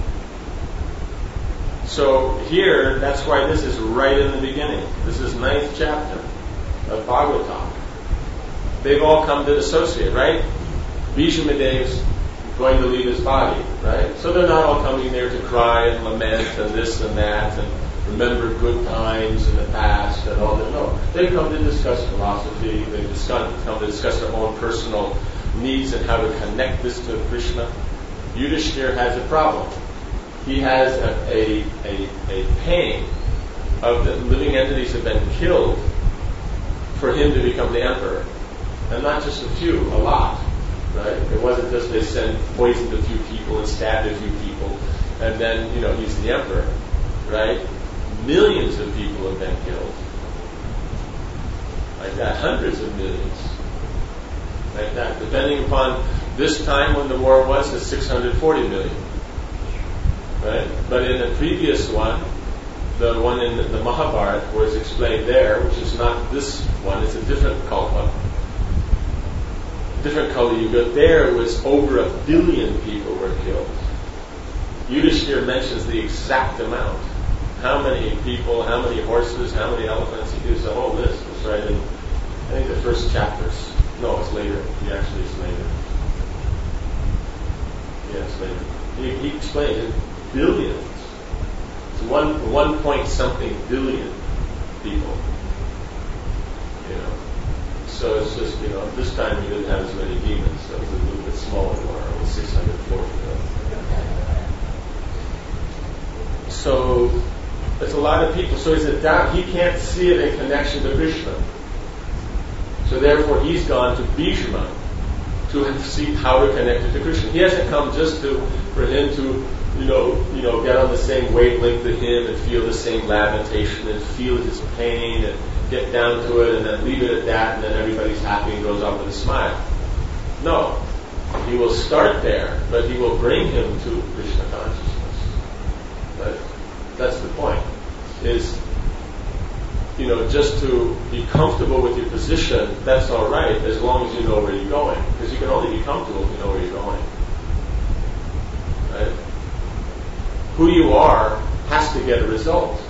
So here, that's why this is right in the beginning. This is ninth chapter of Bhagavatam. They've all come to dissociate, right? Bhishmadeva's going to leave his body, right? So they're not all coming there to cry and lament and this and that and remember good times in the past and all that. No, they come to discuss philosophy. They discuss, come to discuss their own personal needs and how to connect this to Krishna. Yudhishthira has a problem. He has a, a, a, a pain of the living entities have been killed for him to become the emperor. And not just a few, a lot. Right? It wasn't just they sent poisoned a few people and stabbed a few people and then, you know, he's the emperor. Right? Millions of people have been killed. Like that. Hundreds of millions. Like that. Depending upon this time when the war was, it's six hundred forty million. Right? But in the previous one, the one in the, the Mahabharata was explained there, which is not this one, it's a different kalpa. Different Kali Yuga. There was over a billion people were killed. Yudhishthira mentions the exact amount. How many people, how many horses, how many elephants. He gives a whole list. It's right in, I think, the first chapters. No, it's later. He actually is later. Yeah, it's later. He, he explains it. Billions. It's one, one point something billion people. You know. So it's just, you know, this time we didn't have as many demons, so it was a little bit smaller one, it was six hundred forty. So it's a lot of people. So he's a doubt. He can't see it in connection to Krishna. So therefore he's gone to Bhishma to see how to connect it to Krishna. He hasn't come just to for him to, you know, you know, get on the same wavelength to him and feel the same lamentation and feel his pain and get down to it and then leave it at that and then everybody's happy and goes off with a smile. No. He will start there, but he will bring him to Krishna consciousness. But that's the point. Is, you know, just to be comfortable with your position, that's all right as long as you know where you're going. Because you can only be comfortable if you know where you're going. Right? Who you are has to get a result.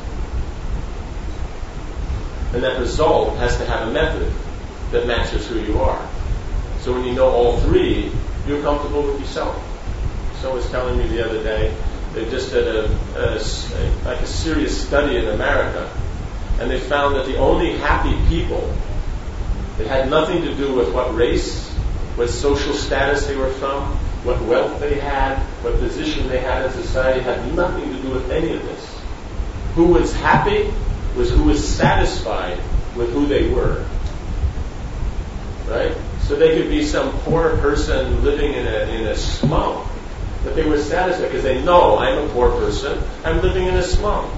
And that result has to have a method that matches who you are. So when you know all three, you're comfortable with yourself. Someone was telling me the other day, they just did a, a, a like a serious study in America, and they found that the only happy people, it had nothing to do with what race, what social status they were from, what wealth they had, what position they had in society, had nothing to do with any of this. Who was happy was who was satisfied with who they were. Right? So they could be some poor person living in a in a slum, but they were satisfied because they know, I'm a poor person, I'm living in a slum.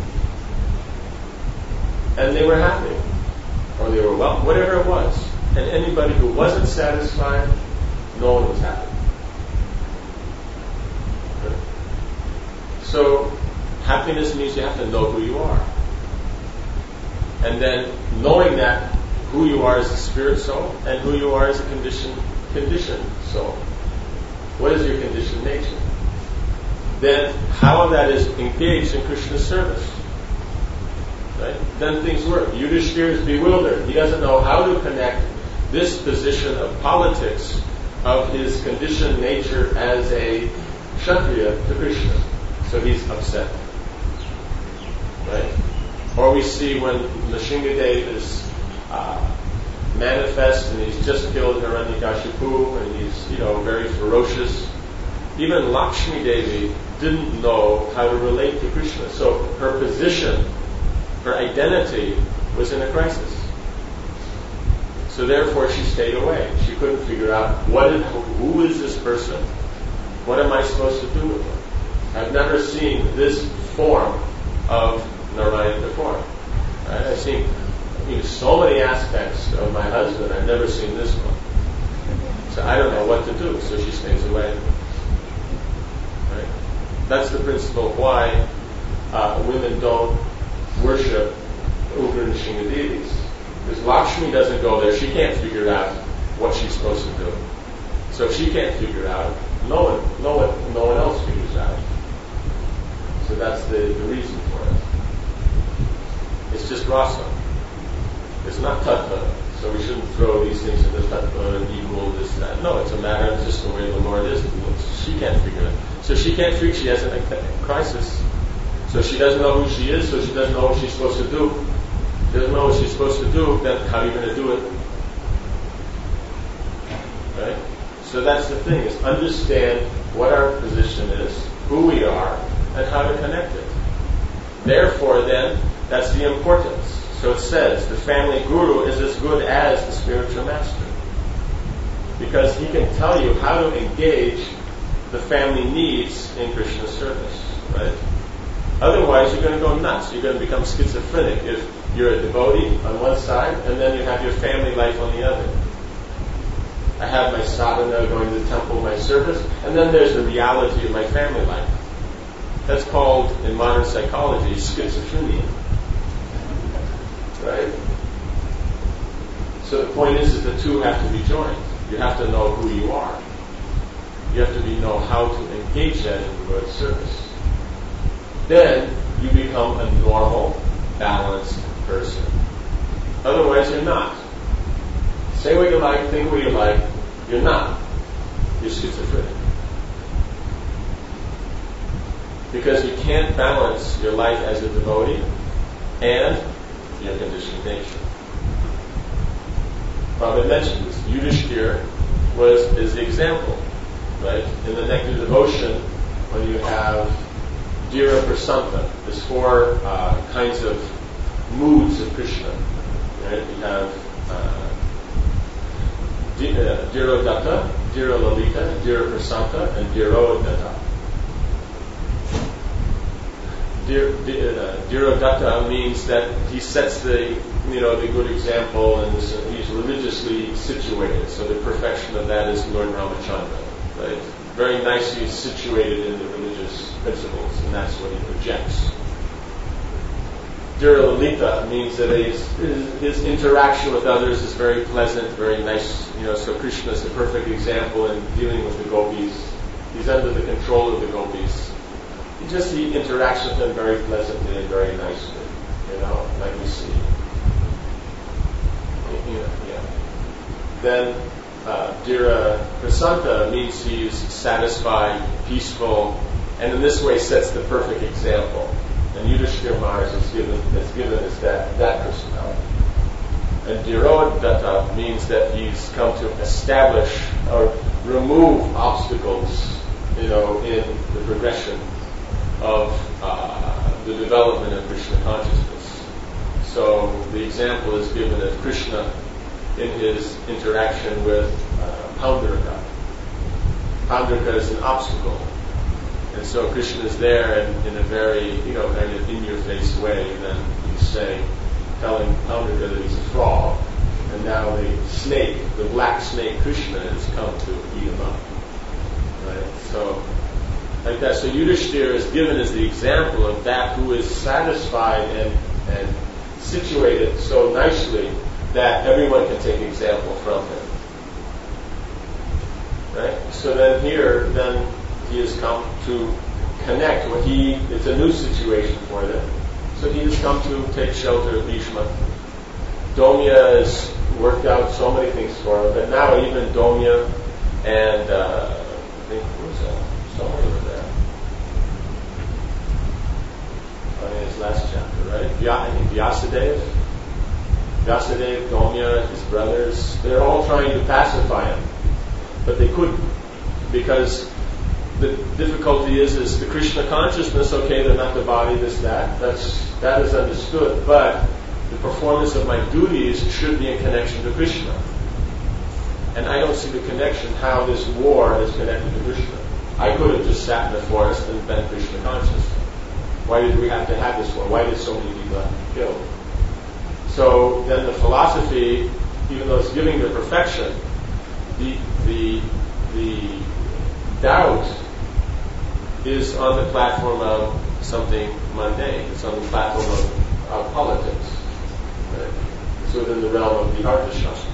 And they were happy. Or they were well, whatever it was. And anybody who wasn't satisfied, no one was happy. Right? So happiness means you have to know who you are. And then knowing that who you are as a spirit soul and who you are as a conditioned conditioned soul. What is your conditioned nature? Then how that is engaged in Krishna's service. Right? Then things work. Yudhishthira is bewildered. He doesn't know how to connect this position of politics, of his conditioned nature as a Kshatriya, to Krishna. So he's upset. Right? Or we see when Nrsimhadev is uh, manifest and he's just killed Hiranyakashipu and he's, you know, very ferocious. Even Lakshmi Devi didn't know how to relate to Krishna. So her position, her identity was in a crisis. So therefore she stayed away. She couldn't figure out what is, who is this person? What am I supposed to do with her? I've never seen this form of Narayan before. Right? I've seen I mean, so many aspects of my husband. I've never seen this one. So I don't know what to do. So she stays away. Right? That's the principle of why uh, women don't worship Ugra and Nrsimha deities. Because Lakshmi doesn't go there. She can't figure out what she's supposed to do. So if she can't figure it out, no one, no one, no one else figures it out. So that's the, the reason for it. It's just rasa. It's not tattva. So we shouldn't throw these things into tattva and equal this, that. No, it's a matter of just the way the Lord is. She can't figure it. So she can't figure. She has a crisis. So she doesn't know who she is. So she doesn't know what she's supposed to do. She doesn't know what she's supposed to do. Then how are you going to do it? Right. So that's the thing: is understand what our position is, who we are, and how to connect it. Therefore, then, that's the importance. So it says the family guru is as good as the spiritual master, because he can tell you how to engage the family needs in Krishna's service, right? Otherwise, you're going to go nuts. You're going to become schizophrenic if you're a devotee on one side and then you have your family life on the other. I have my sadhana, going to the temple, my service, and then there's the reality of my family life. That's called, in modern psychology, schizophrenia. Right? So the point is that the two have to be joined. You have to know who you are. You have to be, know how to engage that in the Lord's service. Then you become a normal, balanced person. Otherwise, you're not. Say what you like, think what you like. You're not. You're schizophrenic. Because you can't balance your life as a devotee and your conditioned nature. Prabhupada mentioned this. Yudhishthira was is the example, right? In the Nectar Devotion, when you have Dhira Prasanta, there's four uh, kinds of moods of Krishna. Right? You have uh, Dhira Datta, Dhira Lalita, Dhira Prasanta, and Dhiro Datta. Dhira Datta means that he sets the, you know, the good example, and this, he's religiously situated. So the perfection of that is Lord Ramachandra, right? Very nicely situated in the religious principles, and that's what he projects. Dhira Lalita means that his, his, his interaction with others is very pleasant, very nice. You know, so Krishna is the perfect example in dealing with the gopis. He's under the control of the gopis. He just he interacts with them very pleasantly and very nicely. You know, like we see. You know, yeah. Then uh, Dhira Prasanta means he's satisfied, peaceful, and in this way sets the perfect example. And Yudhishthira Maharaj is given, is given as that, that personality. And Dhirodatta means that he's come to establish or remove obstacles, you know, in the progression of uh, the development of Krishna consciousness. So the example is given of Krishna in his interaction with uh, Paundarika. Paundarika is an obstacle. And so Krishna is there and in a very, you know, kind of in-your-face way, and then he's saying, telling Paundarika that he's a frog, and now the snake, the black snake Krishna, has come to eat him up. Right? So, like that. So Yudhishthira is given as the example of that who is satisfied and, and situated so nicely that everyone can take example from him. Right? So then here, then he has come to connect what he, it's a new situation for them. So he has come to take shelter of Bhishma. Domya has worked out so many things for him that now even Domya and uh, I think who was that? Someone over there. I mean, his last chapter, right? Vya, I think Vyasadeva. Vyasadeva, Domya, his brothers, they're all trying to pacify him. But they couldn't. Because the difficulty is, is the Krishna consciousness, okay, they're not the body, this, that. That's, that is understood. But the performance of my duties should be in connection to Krishna. And I don't see the connection how this war is connected to Krishna. I could have just sat in the forest and been Krishna conscious. Why did we have to have this war? Why did so many people have to be killed? So then the philosophy, even though it's giving the perfection, the the the doubt is on the platform of something mundane. It's on the platform of, of politics. Right? It's within the realm of the Arthashastra.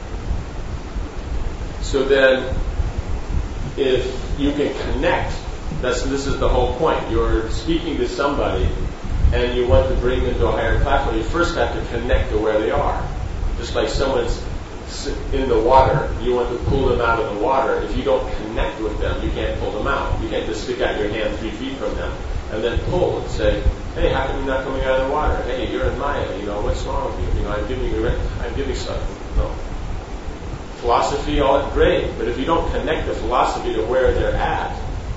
So then, if you can connect, that's, this is the whole point. You're speaking to somebody and you want to bring them to a higher platform, you first have to connect to where they are. Just like someone's in the water, you want to pull them out of the water. If you don't connect with them, you can't pull them out. You can't just stick out your hand three feet from them and then pull and say, hey, how come you're not coming out of the water? Hey, you're in Maya, you know, what's wrong with you? You know, I'm giving you, I'm giving something. No. Philosophy, all great, but if you don't connect the philosophy to where they're at,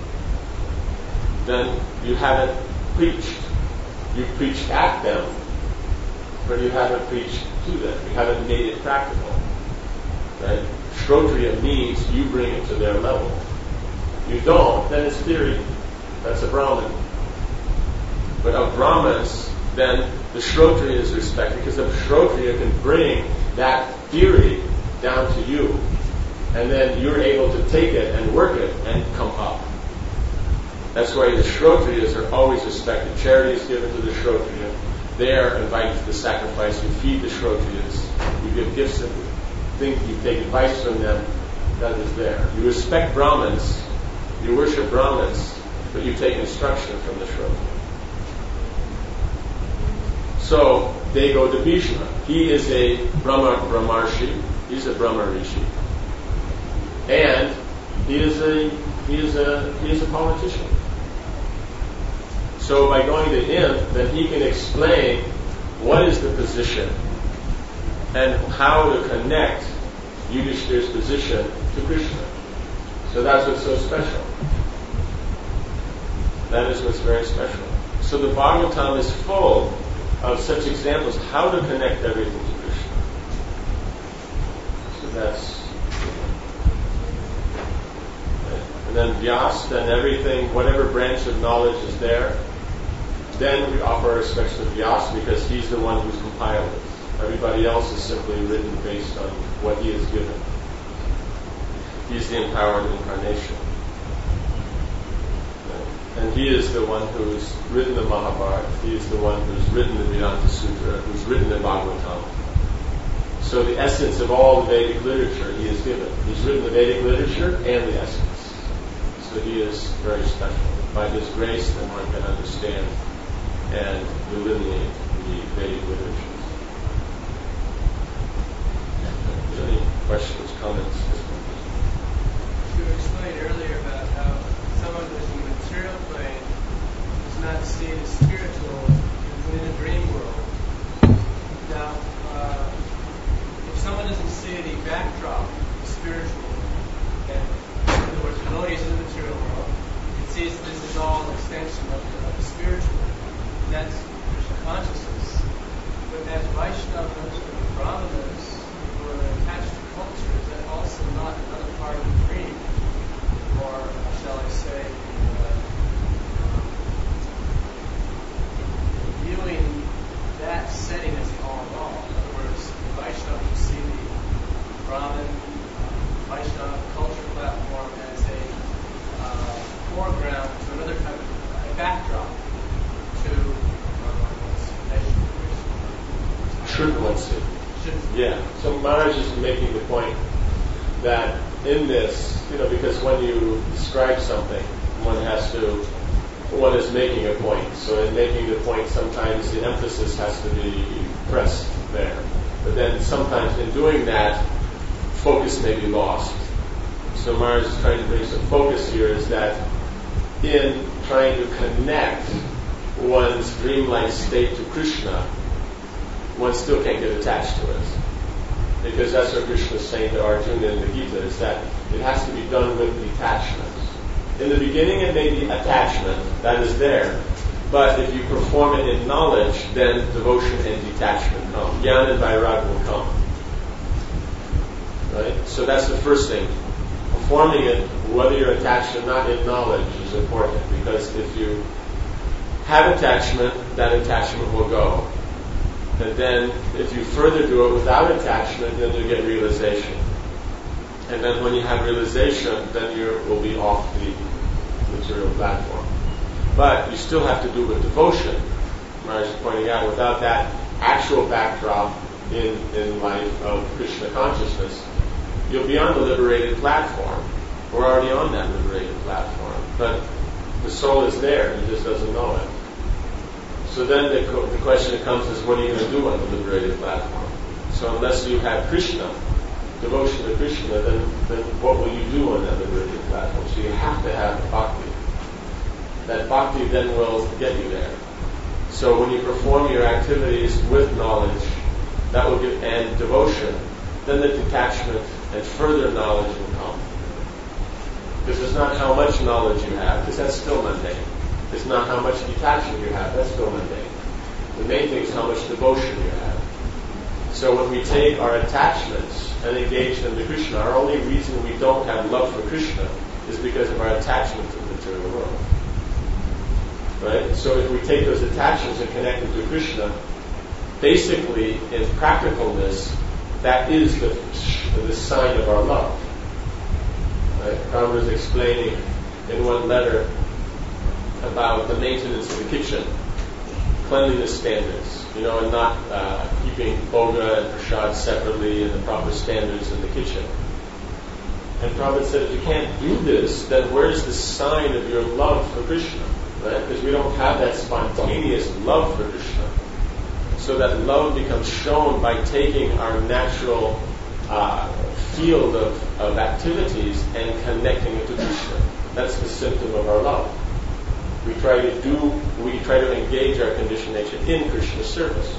then you haven't preached. You've preached at them, but you haven't preached to them. You haven't made it practical. Right? Shrotriya means you bring it to their level. You don't, then it's theory. That's a Brahmin. But of Brahmins, then the Shrotriya is respected, because the Shrotriya can bring that theory down to you, and then you're able to take it and work it and come up. That's why the Shrotriyas are always respected. Charity is given to the Shrotriya. They are invited to the sacrifice. You feed the Shrotriyas. You give gifts and think you take advice from them. That is there. You respect Brahmins. You worship Brahmins, but you take instruction from the Shrotriya. So they go to Bhishma. He is a Brahma Brahmarshi. He's a Brahma Rishi. And he is a he is a he is a politician. So by going to him, then he can explain what is the position and how to connect Yudhishthira's position to Krishna. So that's what's so special. That is what's very special. So the Bhagavatam is full of such examples, how to connect everything to Krishna. So that's, and then Vyas, then everything, whatever branch of knowledge is there, then we offer our respects to Vyas because he's the one who's compiled it. Everybody else is simply written based on what he has given. He's the empowered incarnation. And he is the one who's written the Mahabharata. He is the one who's written the Vedanta Sutra, who's written the Bhagavatam. So the essence of all the Vedic literature he has given. He's written the Vedic literature and the essence. So he is very special. By his grace, then one can understand and delineate the Vedic literatures. Any questions, comments? You explained earlier about how someone who's in the material plane is not seen as spiritual in a dream world. Now, uh, if someone doesn't see any backdrop spiritual, and in other words, devotees in the material world, it sees this is all an extension of the, of the spiritual. That's Krishna consciousness. But as Vaishnavas or Brahmanas who are attached to culture, is that also not another part of the dream? Or shall I say, uh, viewing that setting as the all in all. In other words, the Vaishnava will see the Brahmin, uh, Vaishnava culture platform as a uh, foreground to another type of a backdrop to Should one see? Yeah. So Maharaj is making the point that in this, you know, because when you describe something, one has to one is making a point. So in making the point, sometimes the emphasis has to be pressed there. But then sometimes in doing that, focus may be lost. So Maharaj is trying to bring some focus here is that in trying to connect one's dreamlike state to Krishna, one still can't get attached to it. Because that's what Krishna is saying to Arjuna in the Gita, is that it has to be done with detachment. In the beginning it may be attachment, that is there. But if you perform it in knowledge, then devotion and detachment come. Jnana and Vairagya will come. Right? So that's the first thing. Performing it, whether you're attached or not, in knowledge is important. Because if you have attachment, that attachment will go. And then if you further do it without attachment, then you get realization. And then when you have realization, then you will be off the material platform. But you still have to do it with devotion. Maharaj is pointing out, without that actual backdrop in, in life of Krishna consciousness, you'll be on the liberated platform. We're already on that liberated platform. But the soul is there, he just doesn't know it. So then the, the question that comes is, what are you going to do on the liberated platform? So unless you have Krishna, devotion to Krishna, then, then what will you do on that liberated platform? So you have to have bhakti. That bhakti then will get you there. So when you perform your activities with knowledge, that will give, and devotion, then the detachment and further knowledge will come. Because it's not how much knowledge you have, because that's still mundane. It's not how much detachment you have, that's still mundane. The main thing is how much devotion you have. So when we take our attachments and engage them to Krishna, our only reason we don't have love for Krishna is because of our attachment to the material world. Right? So if we take those attachments and connect them to Krishna, basically in practicalness, that is the, the sign of our love. Right? Prabhupada was explaining in one letter about the maintenance of the kitchen, cleanliness standards, you know, and not uh, keeping boga and prasad separately and the proper standards in the kitchen. And Prabhupada said, if you can't do this, then where's the sign of your love for Krishna? Right? Because we don't have that spontaneous love for Krishna. So that love becomes shown by taking our natural uh, field of, of activities and connecting it to Krishna. That's the symptom of our love. We try to do, we try to engage our conditioned nature in Krishna's service.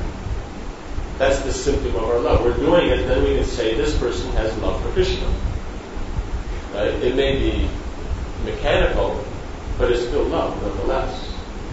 That's the symptom of our love. We're doing it, then we can say this person has love for Krishna. Right? It may be mechanical, but it's still love nonetheless.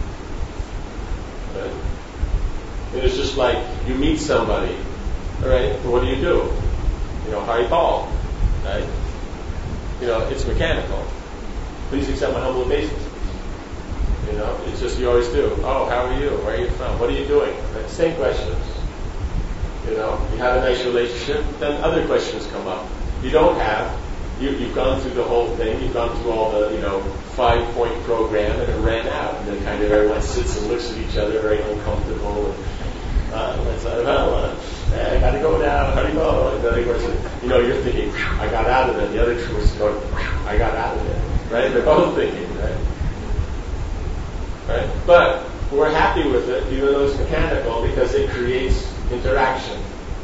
Right? And it's just like you meet somebody, all right? What do you do? You know, Hari Bal, right? You know, it's mechanical. Please accept my humble obeisance. You know, it's just you always do. Oh, how are you? Where are you from? What are you doing? Right? Same questions. You know, you have a nice relationship, then other questions come up. You don't have. You, you've gone through the whole thing. You've gone through all the, you know, five-point program, and it ran out. And then kind of everyone sits and looks at each other, very uncomfortable. And, uh, it's like, well, uh, I got to go now. How do you go? And the other person, you know, you're thinking, I got out of it. The other person's going, I got out of it. Right? They're both thinking, right? Right? But we're happy with it, even though it's mechanical, because it creates interaction.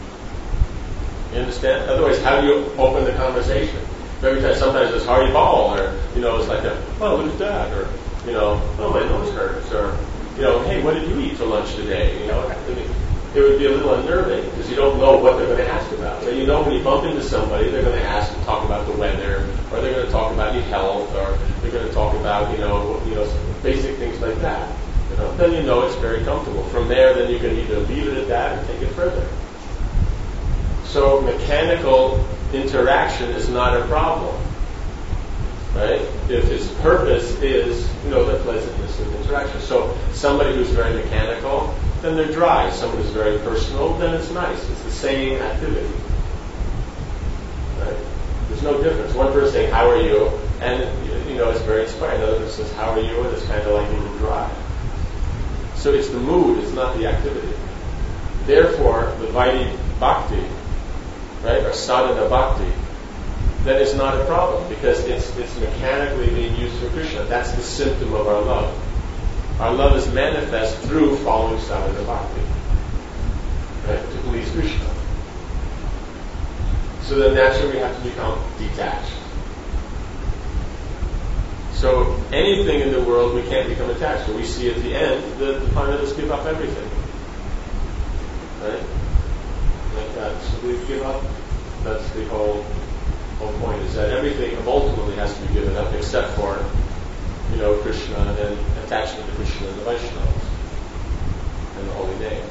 You understand? Otherwise, how do you open the conversation? Every time, sometimes it's Hari Bal, or, you know, it's like a, oh, look at that, or, you know, oh, my nose hurts, or, you know, hey, what did you eat for lunch today? You know, I mean, it would be a little unnerving, because you don't know what they're going to ask about. But you know when you bump into somebody, they're going to ask and talk about the weather, or they're going to talk about your health, or they're going to talk about, you know, you know, basic things like that. You know, then you know it's very comfortable. From there, then you can either leave it at that or take it further. So mechanical interaction is not a problem, right? If its purpose is, you know, the pleasantness of interaction. So somebody who's very mechanical, then they're dry. Someone who's very personal, then it's nice. It's the same activity, right? There's no difference. One person saying, how are you? And, you know, it's very inspiring. Another person says, how are you? And it's kind of like a little dry. So it's the mood, it's not the activity. Therefore, the Vaidhi Bhakti, right, or sadhana bhakti, then it's not a problem because it's it's mechanically being used for Krishna. That's the symptom of our love. Our love is manifest through following sadhana bhakti, right, to please Krishna. So then naturally we have to become detached. So anything in the world we can't become attached to. We see at the end that the Pandavas give up everything. Right? Like that. So we give up. That's the whole whole point, is that everything ultimately has to be given up except for, you know, Krishna and attachment to Krishna and the Vaishnavas and the holy name.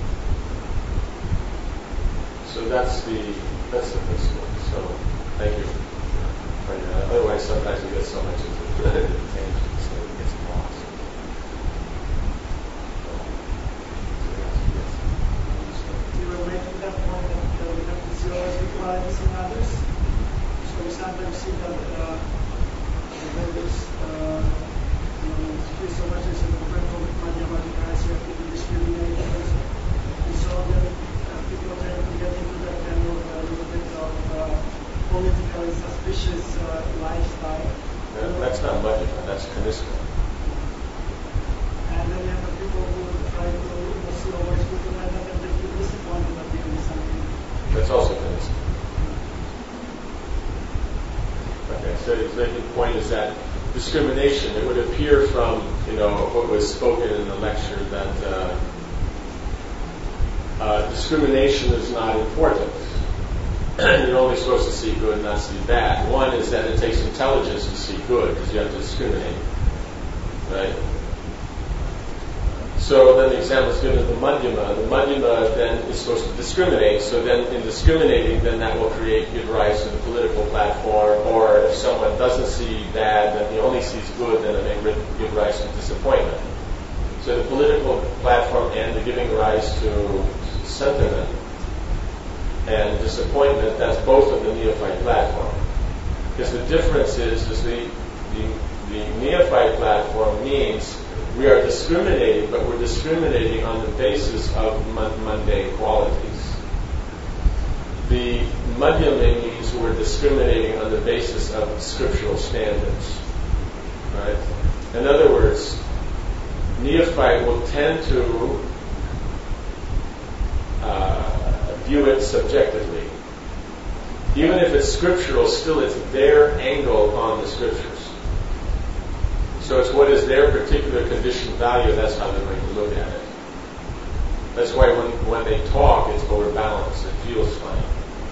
So that's the that's the principle. So thank you. Uh, otherwise, sometimes we get so much into the tangents that it gets lost. You were making that point that uh, we have to see always the qualities in others. So we sometimes see that uh, when there's uh, you know, there's so much as a comparable with Madhyamatikas, you have to discriminate and so then uh, people tend to get into that kind of a uh, little bit of uh, politically suspicious uh, lifestyle. No, that's not Madhyama, that's Kanishka. And then you have the people who try to you know, see always good and that and they feel disappointed at the end of something. That's also Kanishka. Okay, so the main point is that discrimination, it would appear from, you know, what was spoken in the lecture that uh, uh, discrimination is not important. You're only supposed to see good and not see bad. One is that it takes intelligence to see good because you have to discriminate, right? So then the example is given of the Madhyama. The Madhyama then is supposed to discriminate. So then in discriminating, then that will create, give rise to the political platform. Or if someone doesn't see bad, then he only sees good, then it may give rise to disappointment. So the political platform and the giving rise to sentiment and disappointment, that's both of the neophyte platform. Because the difference is, is the, the, the neophyte platform means we are discriminating, but we're discriminating on the basis of mundane qualities. The Madhyama means we're discriminating on the basis of scriptural standards. Right? In other words, neophyte will tend to uh, view it subjectively. Even if it's scriptural, still it's their angle on the scriptures. So it's what is their particular conditioned value, that's how they're going to look at it. That's why when, when they talk, it's overbalanced. It feels funny.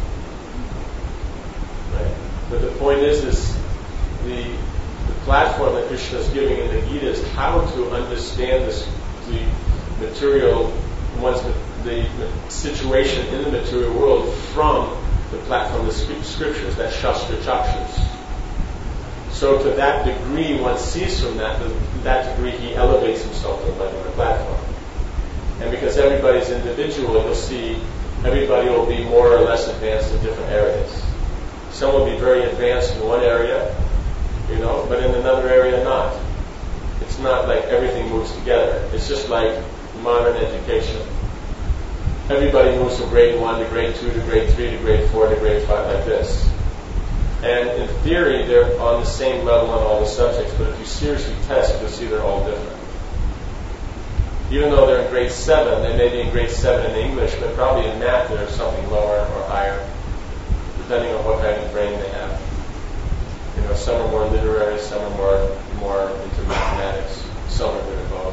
Right? But the point is, is the, the platform that Krishna is giving in the Gita is how to understand this, the material, one's the situation in the material world from the platform of the scriptures, that Shastra Chakshas. So to that degree, one sees from that, to that degree he elevates himself to a Madhyama platform. And because everybody's individual, you'll see everybody will be more or less advanced in different areas. Some will be very advanced in one area, you know, but in another area not. It's not like everything moves together. It's just like modern education. Everybody moves from grade one to grade two to grade three to grade four to grade five like this. And in theory, they're on the same level on all the subjects, but if you seriously test, you'll see they're all different. Even though they're in grade seven, they may be in grade seven in English, but probably in math they're something lower or higher, depending on what kind of brain they have. You know, some are more literary, some are more more into mathematics, some are good at both.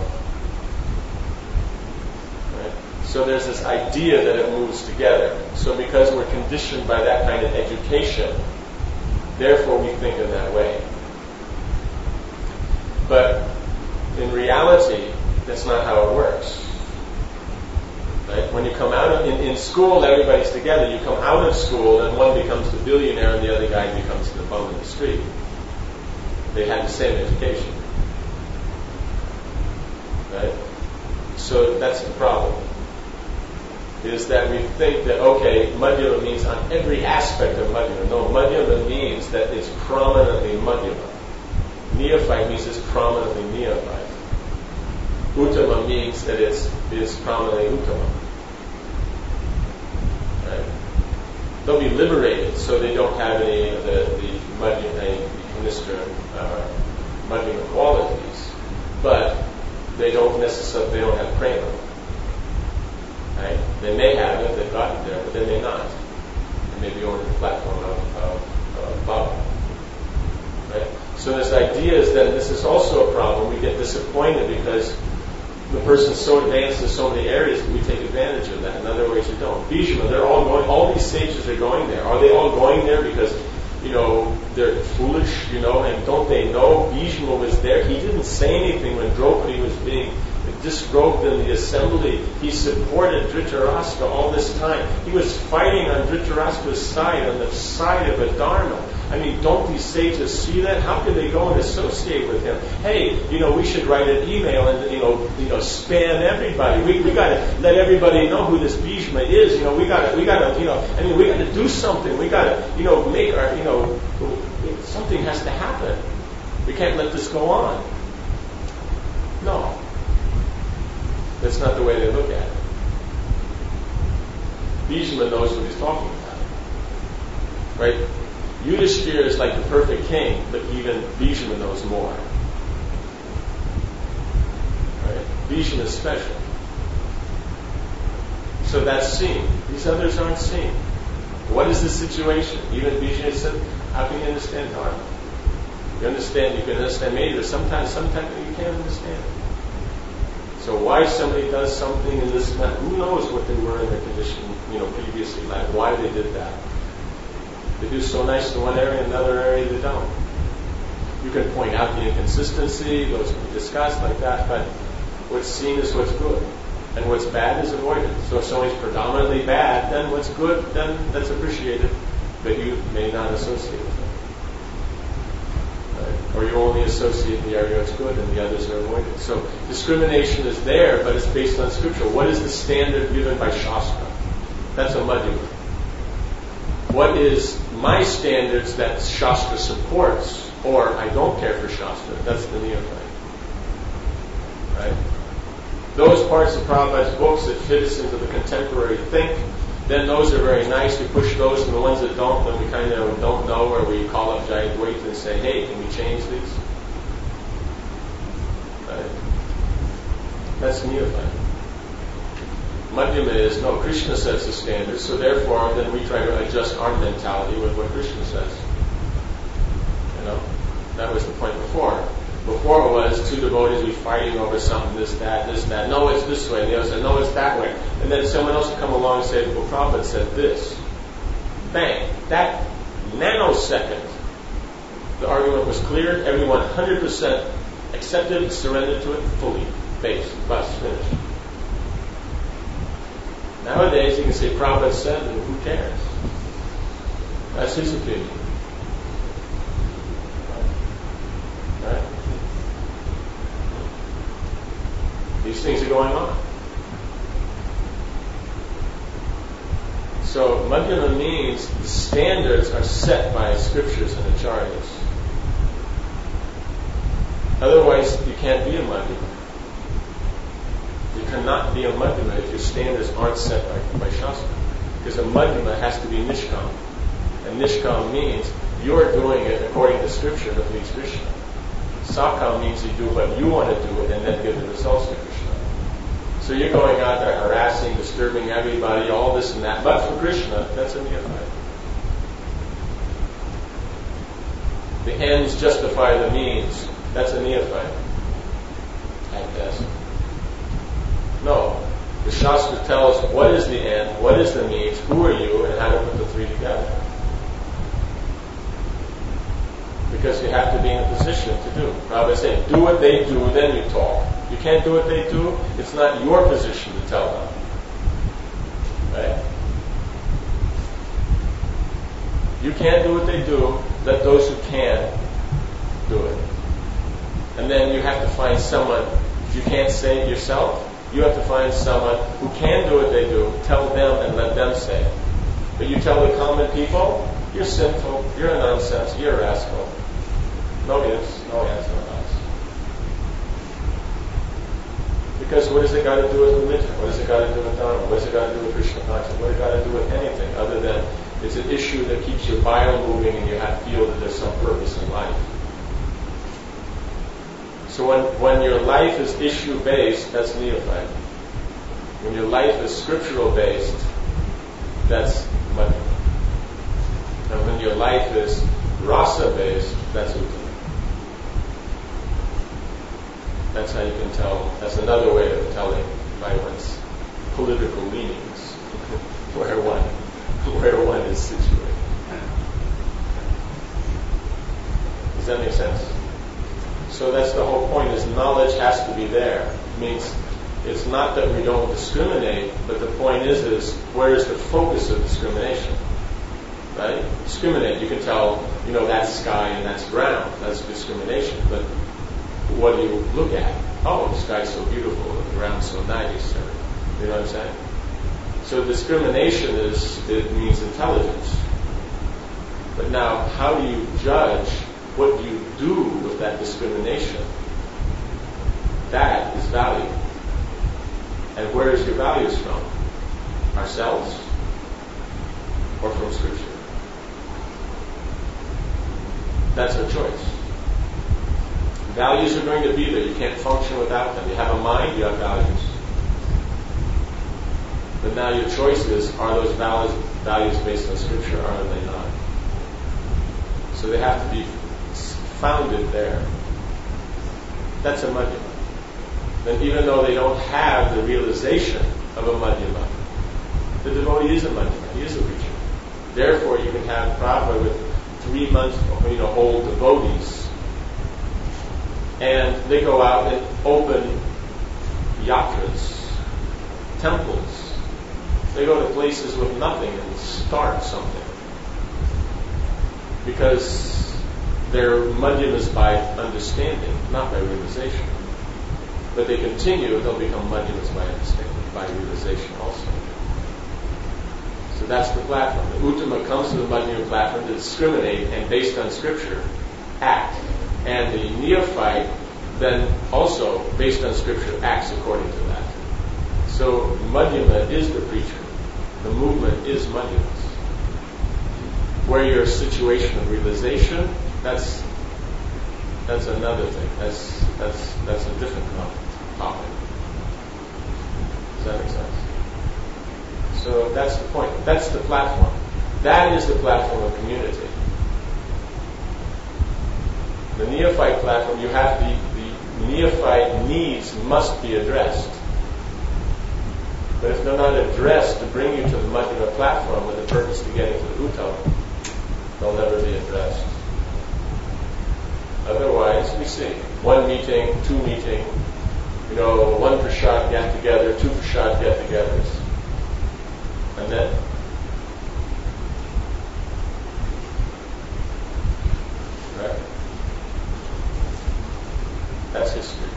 Right? So there's this idea that it moves together. So because we're conditioned by that kind of education, therefore we think in that way. But in reality, that's not how it works. Right? When you come out of, in, in school, everybody's together. You come out of school, and one becomes the billionaire, and the other guy becomes the bum in the street. They had the same education. Right? So that's the problem. Is that we think that, okay, Madhyama means on every aspect of Madhyama. No, Madhyama means that it's prominently Madhyama. Neophyte means it's prominently neophyte. Uttama means that it's is prominently Uttama. Right? they'll be liberated, so they don't have any of the the Madhyama, Kanishta, uh, Madhyama qualities, but they don't necessarily they don't have prema. Right? They may have it, they've gotten there, but they may not. They may be on the platform of, of, of Baba. Right? So this idea is that this is also a problem. We get disappointed because the person's so advanced in so many areas that we take advantage of that. In other ways, we don't. Bhishma, they're all going. All these sages are going there. Are they all going there because, you know, they're foolish, you know, and don't they know Bhishma was there? He didn't say anything when Draupadi was being disrobed in the assembly. He supported Dhritarashtra all this time. He was fighting on Dhritarashtra's side, on the side of a Dharma. I mean, don't these sages see that? How can they go and associate with him? Hey, you know, we should write an email and, you know, you know, spam everybody. We we got to let everybody know who this Bhishma is. You know, we got to, we got to, you know, I mean, we got to do something. We got to, you know, make our, you know, something has to happen. We can't let this go on. No. That's not the way they look at it. Bhishma knows what he's talking about. Right? Yudhishthira is like the perfect king, but even Bhishma knows more. Right? Bhishma is special. So that's seen. These others aren't seen. What is the situation? Even Bhishma said, how can you understand Dharma? You understand, you can understand maybe, but sometimes, sometimes you can't understand. So why somebody does something in this, who knows what they were in their condition, you know, previously, like why they did that. They do so nice in one area, in another area they don't. You can point out the inconsistency, those can be discussed like that, but what's seen is what's good. And what's bad is avoided. So if somebody's predominantly bad, then what's good, then that's appreciated, but you may not associate with them. Right? Or you only associate in the area that's good and the others are avoided. So discrimination is there, but it's based on scripture. What is the standard given by Shastra? That's a Madhyama. What is my standards that Shastra supports, or I don't care for Shastra? That's the neophyte. Right? Those parts of Prabhupada's books that fit us into the contemporary think, then those are very nice. We push those, and the ones that don't, then we kind of don't know, or we call up Jayadvaita and say, hey, can we change these? Right? That's neophyte. Madhyama is, no, Krishna sets the standards, so therefore then we try to adjust our mentality with what Krishna says. You know? That was the point before. Before it was two devotees we fighting over something, this, that, this, that. No, it's this way. And the other said, no, it's that way. And then someone else would come along and say, well, Prabhupada said this. Bang. That nanosecond, the argument was cleared. Everyone one hundred percent accepted, surrendered to it fully. Base, bus, finished. Nowadays, you can say Prabhupada said, and who cares? That's his opinion. Right? These things are going on. So, Madhyama means the standards are set by scriptures and acharyas. Otherwise, you can't be a Madhyama. You cannot be a Madhyama if your standards aren't set by, by Shastra. Because a Madhyama has to be Nishkam. And Nishkam means you're doing it according to scripture that please Krishna. Sakam means you do what you want to do and then give the results to Krishna. So you're going out there harassing, disturbing everybody, all this and that. But for Krishna, that's a neophyte. The ends justify the means. That's a neophyte. At best. No. The Shastra tells what is the end, what is the means, who are you, and how to put the three together. Because you have to be in a position to do. Prabhupada said, do what they do, then you talk. You can't do what they do, it's not your position to tell them. Right? You can't do what they do, let those who can do it. And then you have to find someone, if you can't say it yourself, you have to find someone who can do what they do, tell them and let them say it. But you tell the common people, you're sinful, you're a nonsense, you're a rascal. No ifs, no ands, no buts. Because what has it got to do with religion? What has it got to do with Dharma? What has it got to do with Krishna consciousness? What has it got to do with anything other than, is it keeps your bile moving and you have feel that there's some purpose in life. So when, when your life is issue-based, that's neophyte. When your life is scriptural-based, that's madhyama. And when your life is rasa-based, that's uttama. That's how you can tell. That's another way of telling by one's political leanings where one where one is situated. Does that make sense? So that's the whole point, is knowledge has to be there. It means it's not that we don't discriminate, but the point is, is where is the focus of discrimination? Right? Discriminate, you can tell, you know, that's sky and that's ground. That's discrimination. But what do you look at? Oh, the sky's so beautiful, the ground's so nice. Or, you know what I'm saying? So discrimination is, it means intelligence. But now, how do you judge? What do you do with that discrimination? That is value. And where is your values from? Ourselves? Or from Scripture? That's our choice. Values are going to be there. You can't function without them. You have a mind, you have values. But now your choice is, are those values, values based on Scripture, or are they not? So they have to be founded there. That's a madhyama. Then even though they don't have the realization of a madhyama, the devotee is a madhyama. He is a preacher. Therefore, you can have Prabhupada with three months, you know, old devotees, and they go out and open yatras, temples. They go to places with nothing and start something. Because their madhyamas by understanding, not by realization. But they continue, they'll become madhyamas by understanding, by realization also. So that's the platform. The uttama comes to the madhyama platform to discriminate and based on Scripture, act. And the neophyte then also, based on Scripture, acts according to that. So madhyama is the preacher. The movement is madhyamas. Where your situation of realization, that's that's another thing. That's that's that's a different topic. Does that make sense? So that's the point. That's the platform. That is the platform of community. The neophyte platform, you have the, the neophyte needs must be addressed. But if they're not addressed to bring you to the madhyama platform with the purpose to get into the uttama, they'll never be addressed. Otherwise, we see one meeting, two meeting, you know, one prashad get together, two prashad get togethers. And then, right? That's history.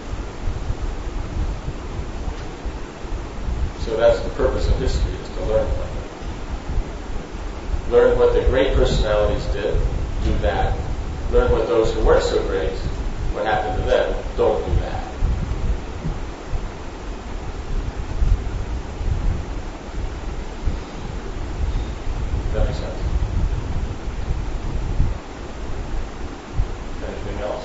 So that's the purpose of history, is to learn from it. Learn what the great personalities did, do that. Learn what those who weren't so great, what happened to them, don't do that. That makes sense. Anything else?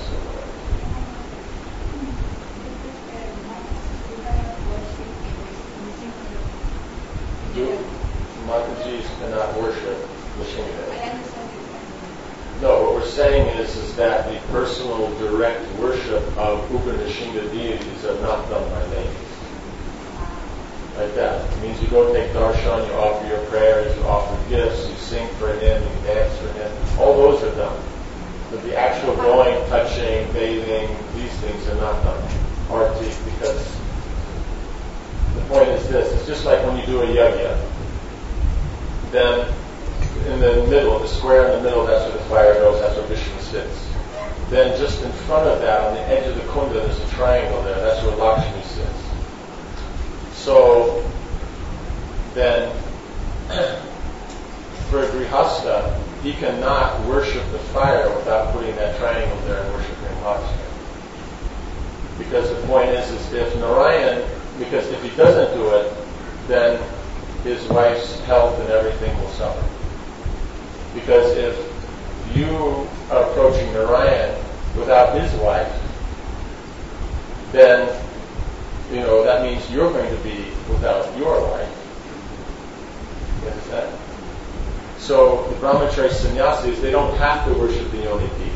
Do Matajis cannot worship Nishingadevi. No, what we're saying is, is that the personal direct worship of Upanishina deities are not done by ladies. Like that. It means you go take darshan, you offer your prayers, you offer gifts, you sing for him, you dance for him. All those are done. But the actual going, touching, bathing, these things are not done. Arti, because the point is this, it's just like when you do a yajna. Then in the middle, the square in the middle, that's where the fire goes, that's where Vishnu sits. Then just in front of that, on the edge of the kunda, there's a triangle there, that's where Lakshmi sits. So then, for a grihastha, he cannot worship the fire without putting that triangle there and worshiping Lakshmi. Because the point is, is if Narayan, because if he doesn't do it, then his wife's health and everything will suffer. Because if you are approaching Narayan without his wife, then, you know, that means you're going to be without your wife. You understand? So the brahmachari sannyasis, they don't have to worship the Yoni Deity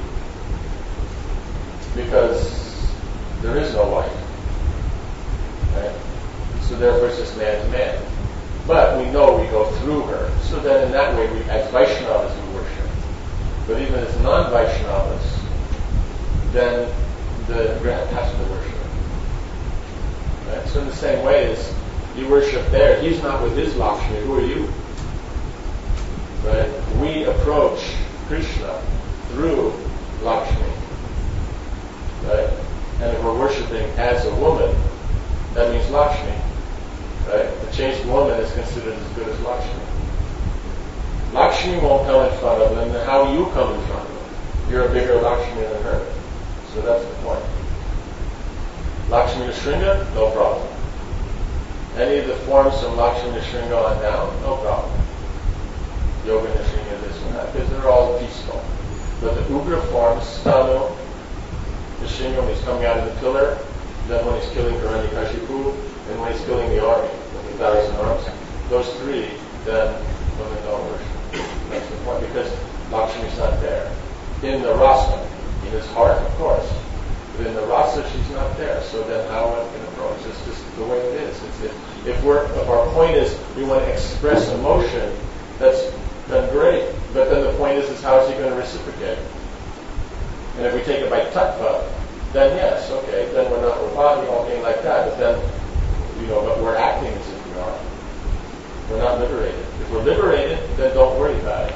because there is no wife. Right? So therefore it's just man to man. But we know we go through her. So then in that way, we, as Vaishnavas, we worship. But even as non-Vaishnavas, then the Grihastha has to worship. Right? So in the same way as you worship there, he's not with his Lakshmi. Who are you? Right? We approach Krishna through Lakshmi. Right? And if we're worshiping as a woman, that means Lakshmi. Right? A chaste woman is considered as good as Lakshmi. Lakshmi won't come in front of them, then how do you come in front of them? You're a bigger Lakshmi than her. So that's the point. Lakshmi to Shringa, no problem. Any of the forms from Lakshmi to Shringa on down, no problem. Yoga to Shringa, this and that, because they're all peaceful. But the Ugra forms, Stanu, Shringa when he's coming out of the pillar, then when he's killing Hiranyakashipu, and when he's killing the army with the thousand arms, those three, then women don't worship. That's the point, because Lakshmi's not there. In the rasa, in his heart, of course, but in the rasa, she's not there. So then how one can approach? It's just the way it is. It's, if, if we're, if our point is we want to express emotion, that's then great. But then the point is, is how is he going to reciprocate? And if we take it by tattva, then yes, okay, then we're not, we're body walking like that, but then, you know, but we're acting as if we are. We're not liberated. If we're liberated, then don't worry about it.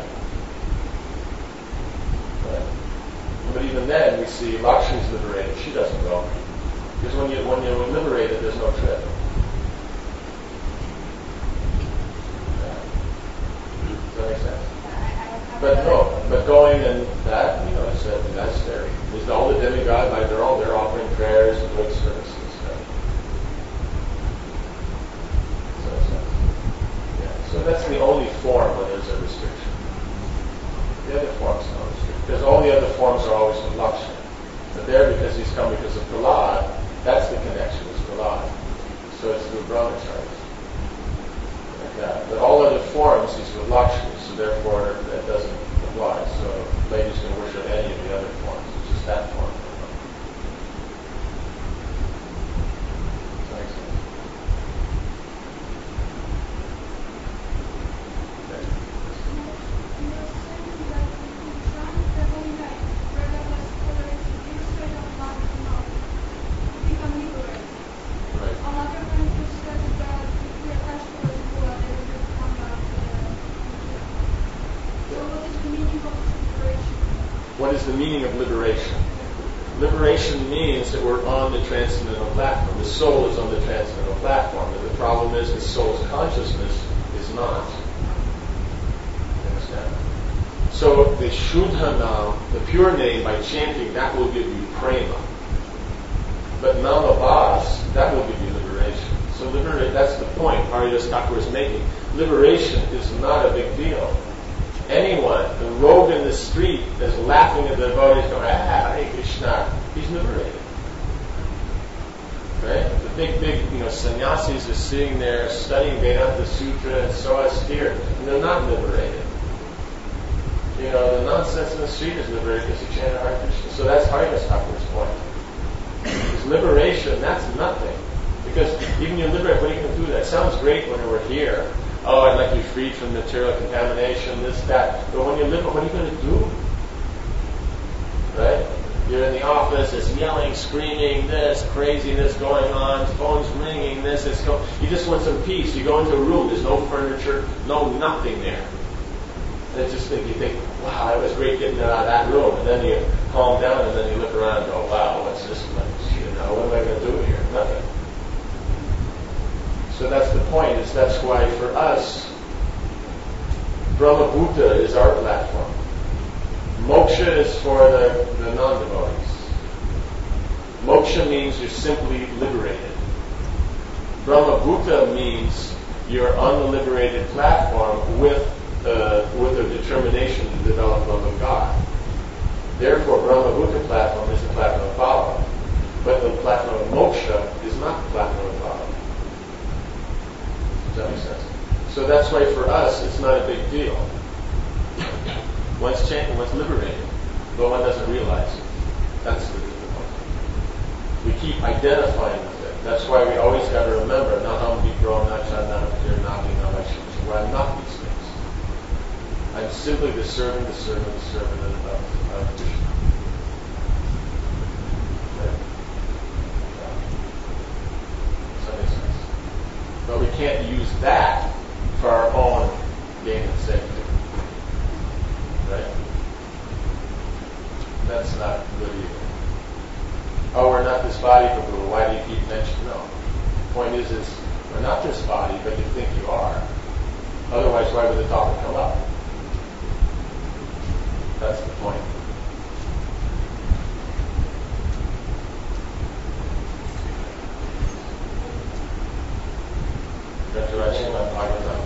Right? But even then, we see Lakshmi's liberated. She doesn't go. Because when, you, when you're liberated, there's no trip. Yeah. Does that make sense? But no, but going and that, you know, it's, uh, that's there. There's all the demigods, like they're all there offering prayers and doing services. Right? So, yeah. So that's the only form where there's a restriction. The other forms are not restricted. Because all the other forms are always with Lakshmi. But there, because he's come because of Prahlad, that's the connection with Prahlad. So it's through brahmacharis. Like that. But all other forms he's with Lakshmi, so therefore that doesn't apply. So ladies can worship any of the other forms. It's just that form. Does that make sense? What is the meaning of liberation? Liberation means that we're on the transcendental platform. The soul is on the transcendental platform. And the problem is the soul's consciousness is not. You understand? So the Shuddha Nam, the pure name, by chanting, that will give you prema. But Namabhas, that will give you liberation. So liberate, that's the point Haridas Thakur is making. Liberation is not a big deal. Anyone, the rogue in the street is laughing at the devotees going, ah, Hare Krishna, he's liberated. Right? The big, big, you know, sannyasis are sitting there studying Vedanta Sutra and so austere, and they're not liberated. You know, the nonsense in the street is liberated because he chanted Hare Krishna. So that's Haridas Thakur's point. Because liberation, that's nothing. Because even you liberate, what are you going to do? That sounds great when we're here. Oh, I'd like to be freed from material contamination, this, that. But when you live, what are you going to do? Right? You're in the office, it's yelling, screaming, this, craziness going on, phones ringing, this, it's go- you just want some peace. You go into a room, there's no furniture, no nothing there. And it's just think, you think, wow, that was great getting out of that room. And then you calm down and then you look around and go, wow, what's this place? You know, what am I going to do here? Nothing. So that's the point, is that's why for us, Brahmabhuta is our platform. Moksha is for the, the non-devotees. Moksha means you're simply liberated. Brahmabhuta means you're on the liberated platform with, uh, with a determination to but one doesn't realize it. That's the difficulty. We keep identifying with it. That's why we always got to remember, Naham Vipro, Nachanamtir, Nami, Namashim. Well, I'm not these things. I'm simply the servant, the servant, the servant of, of Krishna. Right? Does that make sense? But we can't use that for our own gain and safety. Right? That's not good either. Oh, we're not this body, but why do you keep mentioning? No. The point is, is we're not this body, but you think you are. Otherwise, why would the topic come up? That's the point. Gratulation on Bhagavatam.